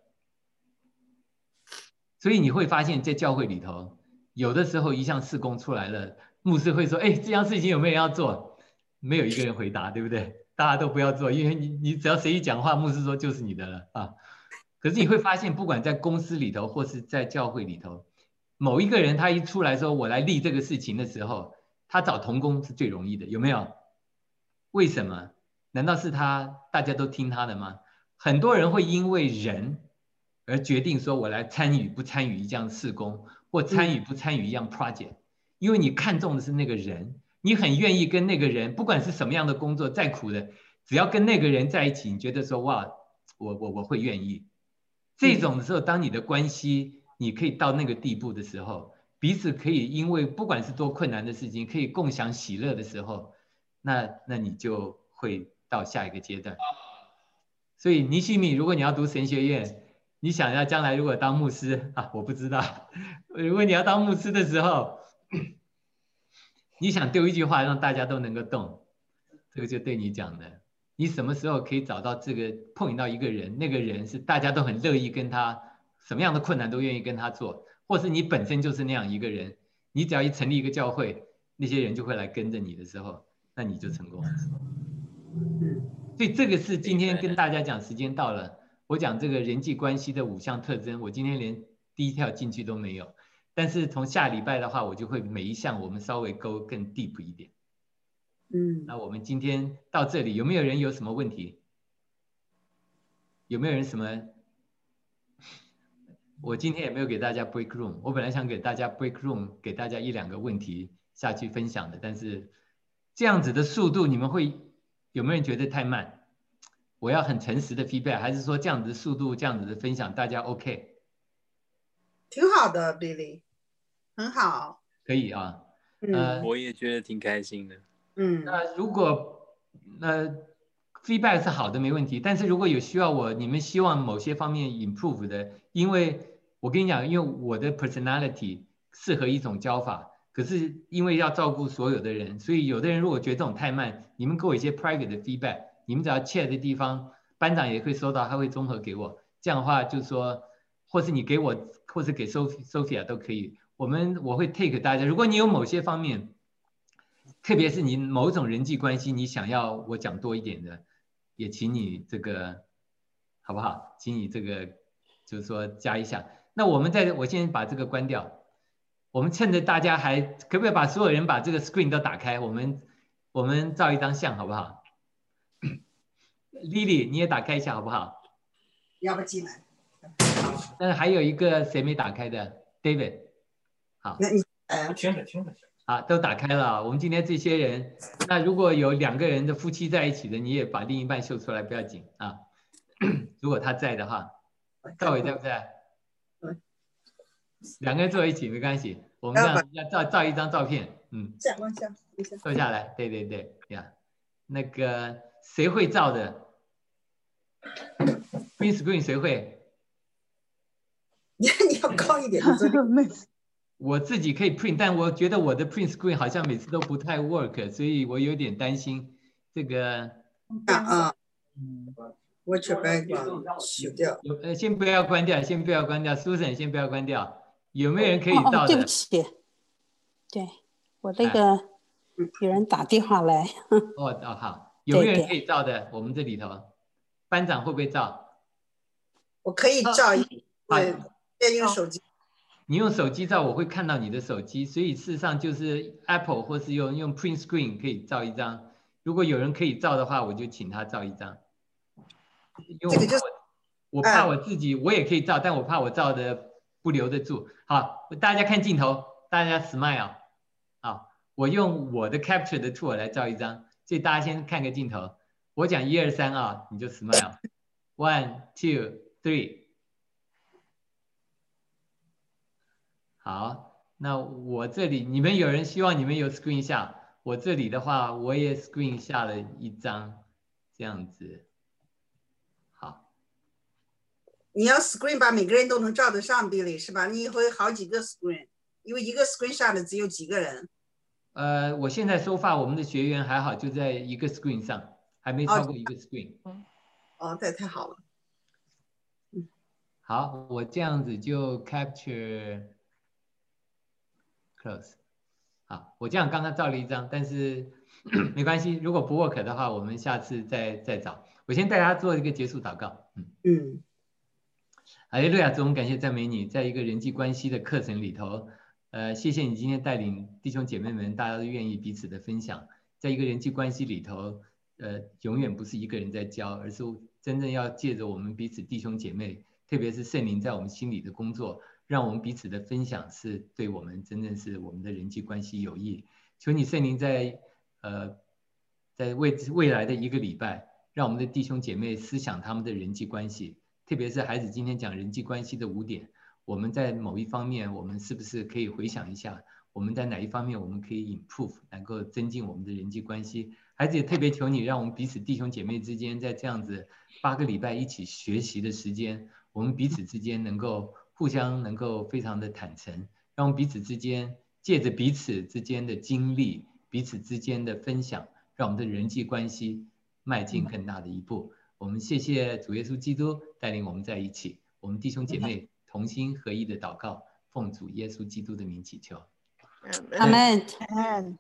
所以你会发现在教会里头，有的时候一项事工出来了，牧师会说，哎，这样事情有没有人要做？没有一个人回答，对不对？大家都不要做，因为你只要谁一讲话，牧师说就是你的了啊。可是你会发现，不管在公司里头或是在教会里头，某一个人他一出来说我来立这个事情的时候，他找同工是最容易的，有没有？为什么？难道是大家都听他的吗？很多人会因为人而决定说我来参与不参与一项事工，或参与不参与一样 project， 因为你看重的是那个人，你很愿意跟那个人，不管是什么样的工作，再苦的， 只要跟那个人在一起，你觉得说哇，我会愿意。这种的时候，当你的关系你可以到那个地步的时候，彼此可以因为不管是多困难的事情，可以共享喜乐的时候，那你就会到下一个阶段。所以尼西米，如果你要读神学院，你想要将来如果当牧师啊，我不知道，如果你要当牧师的时候，你想丢一句话让大家都能够动，这个就对你讲的。你什么时候可以找到这个碰到一个人，那个人是大家都很乐意跟他，什么样的困难都愿意跟他做，或是你本身就是那样一个人，你只要一成立一个教会，那些人就会来跟着你的时候，那你就成功了。所以这个是今天跟大家讲，时间到了，我讲这个人际关系的5项特征，我今天连第一条进去都没有，但是从下礼拜的话，我就会每一项我们稍微go更 deep 一点。那我们今天到这里，有没有人有什么问题？有没有人什么？我今天也没有给大家 break room， 我本来想给大家 break room， 给大家1、2个问题下去分享的，但是这样子的速度，你们会有没有人觉得太慢？我要很诚实的 feedback， 还是说这样子的速度，这样子的分享，大家 OK？ 挺好的 ，Billy， 很好。 可以啊。 我也觉得挺开心的。 那如果feedback 是好的没问题，但是如果有需要你们希望某些方面 improve 的，因为我跟你讲，因为我的 personality 适合一种教法，可是因为要照顾所有的人，所以有的人如果觉得这种太慢，你们给我一些 private 的 feedback， 你们只要 chat 的地方，班长也会收到，他会综合给我。这样的话就是说，或是你给我，或是给 Sophia 都可以。我会 take 大家，如果你有某些方面，特别是你某种人际关系，你想要我讲多一点的，也请你这个好不好？请你这个就是说加一下。那我先把这个关掉，我们趁着大家可不可以把所有人把这个 screen 都打开？我们照一张相好不好？Lily 你也打开一下好不好？ 要不进来。 但是还有一个谁没打开的 ？David。好。 那你听着。 好，都打开了。我们今天这些人，那如果有2个人的夫妻在一起的，你也把另一半秀出来，不要紧啊。如果他在的话，赵伟在不在？2个人坐在一起没关系，我们这样要照一张照片， 这样往下， 坐下来，对呀。那个谁会照的 ？Print screen 谁会？ 你要高一点， 我自己可以 print， 但我觉得我的 print screen 好像每次都不太 work， 所以我有点担心这个。 我准备修掉。 先不要关掉，Susan 先不要关掉。有没有人可以照的？ 对不起，对我那个有人打电话来。 好，有没有人可以照的？我们这里头，班长会不会照？ 我可以照先用手机。 你用手机照，我会看到你的手机，所以事实上就是 Apple 或是用 print screen 可以照一张。如果有人可以照的话，我就请他照一张。因为我怕我自己，我也可以照，但我怕我照的不留得住。好，大家看镜头，大家 smile。好，我用我的 capture 的 tool 来照一张，所以大家先看个镜头。我讲1、2、3啊，你就 smile。1、2、3。好，那我这里你们有人希望你们有 screen 下，我这里的话我也 screen 下了一张，这样子。好， 你要 screen 把每个人都能照得上 ，Billy 是吧？你会好几个 screen， 因为一个 screen 上的只有几个人。 我现在收发我们的学员还好，就在一个 screen 上，还没超过一个 screen。 这太好了。 好，我这样子就 capture。close， 好，我这样刚刚照了一张，但是没关系，如果不 work 的话，我们下次再找。我先带大家做一个结束祷告。哈利路亚，主，我们感谢赞美你，在一个人际关系的课程里头，谢谢你今天带领弟兄姐妹们，大家都愿意彼此的分享，在一个人际关系里头，永远不是一个人在教，而是真正要借着我们彼此弟兄姐妹，特别是圣灵在我们心里的工作。让我们彼此的分享是对我们真正是我们的人际关系有益。求你圣灵在未来的1个礼拜， 让我们的弟兄姐妹思想他们的人际关系，特别是孩子今天讲人际关系的5点，我们在某一方面，我们是不是可以回想一下，我们在哪一方面我们可以 improve， 能够增进我们的人际关系。孩子也特别求你，让我们彼此弟兄姐妹之间，在这样子8个礼拜一起学习的时间，我们彼此之间能够互相能够非常的坦诚，让我们彼此之间借着彼此之间的经历，彼此之间的分享，让我们的人际关系迈进更大的一步。我们谢谢主耶稣基督带领我们在一起，我们弟兄姐妹同心合一的祷告，奉主耶稣基督的名祈求。 阿门。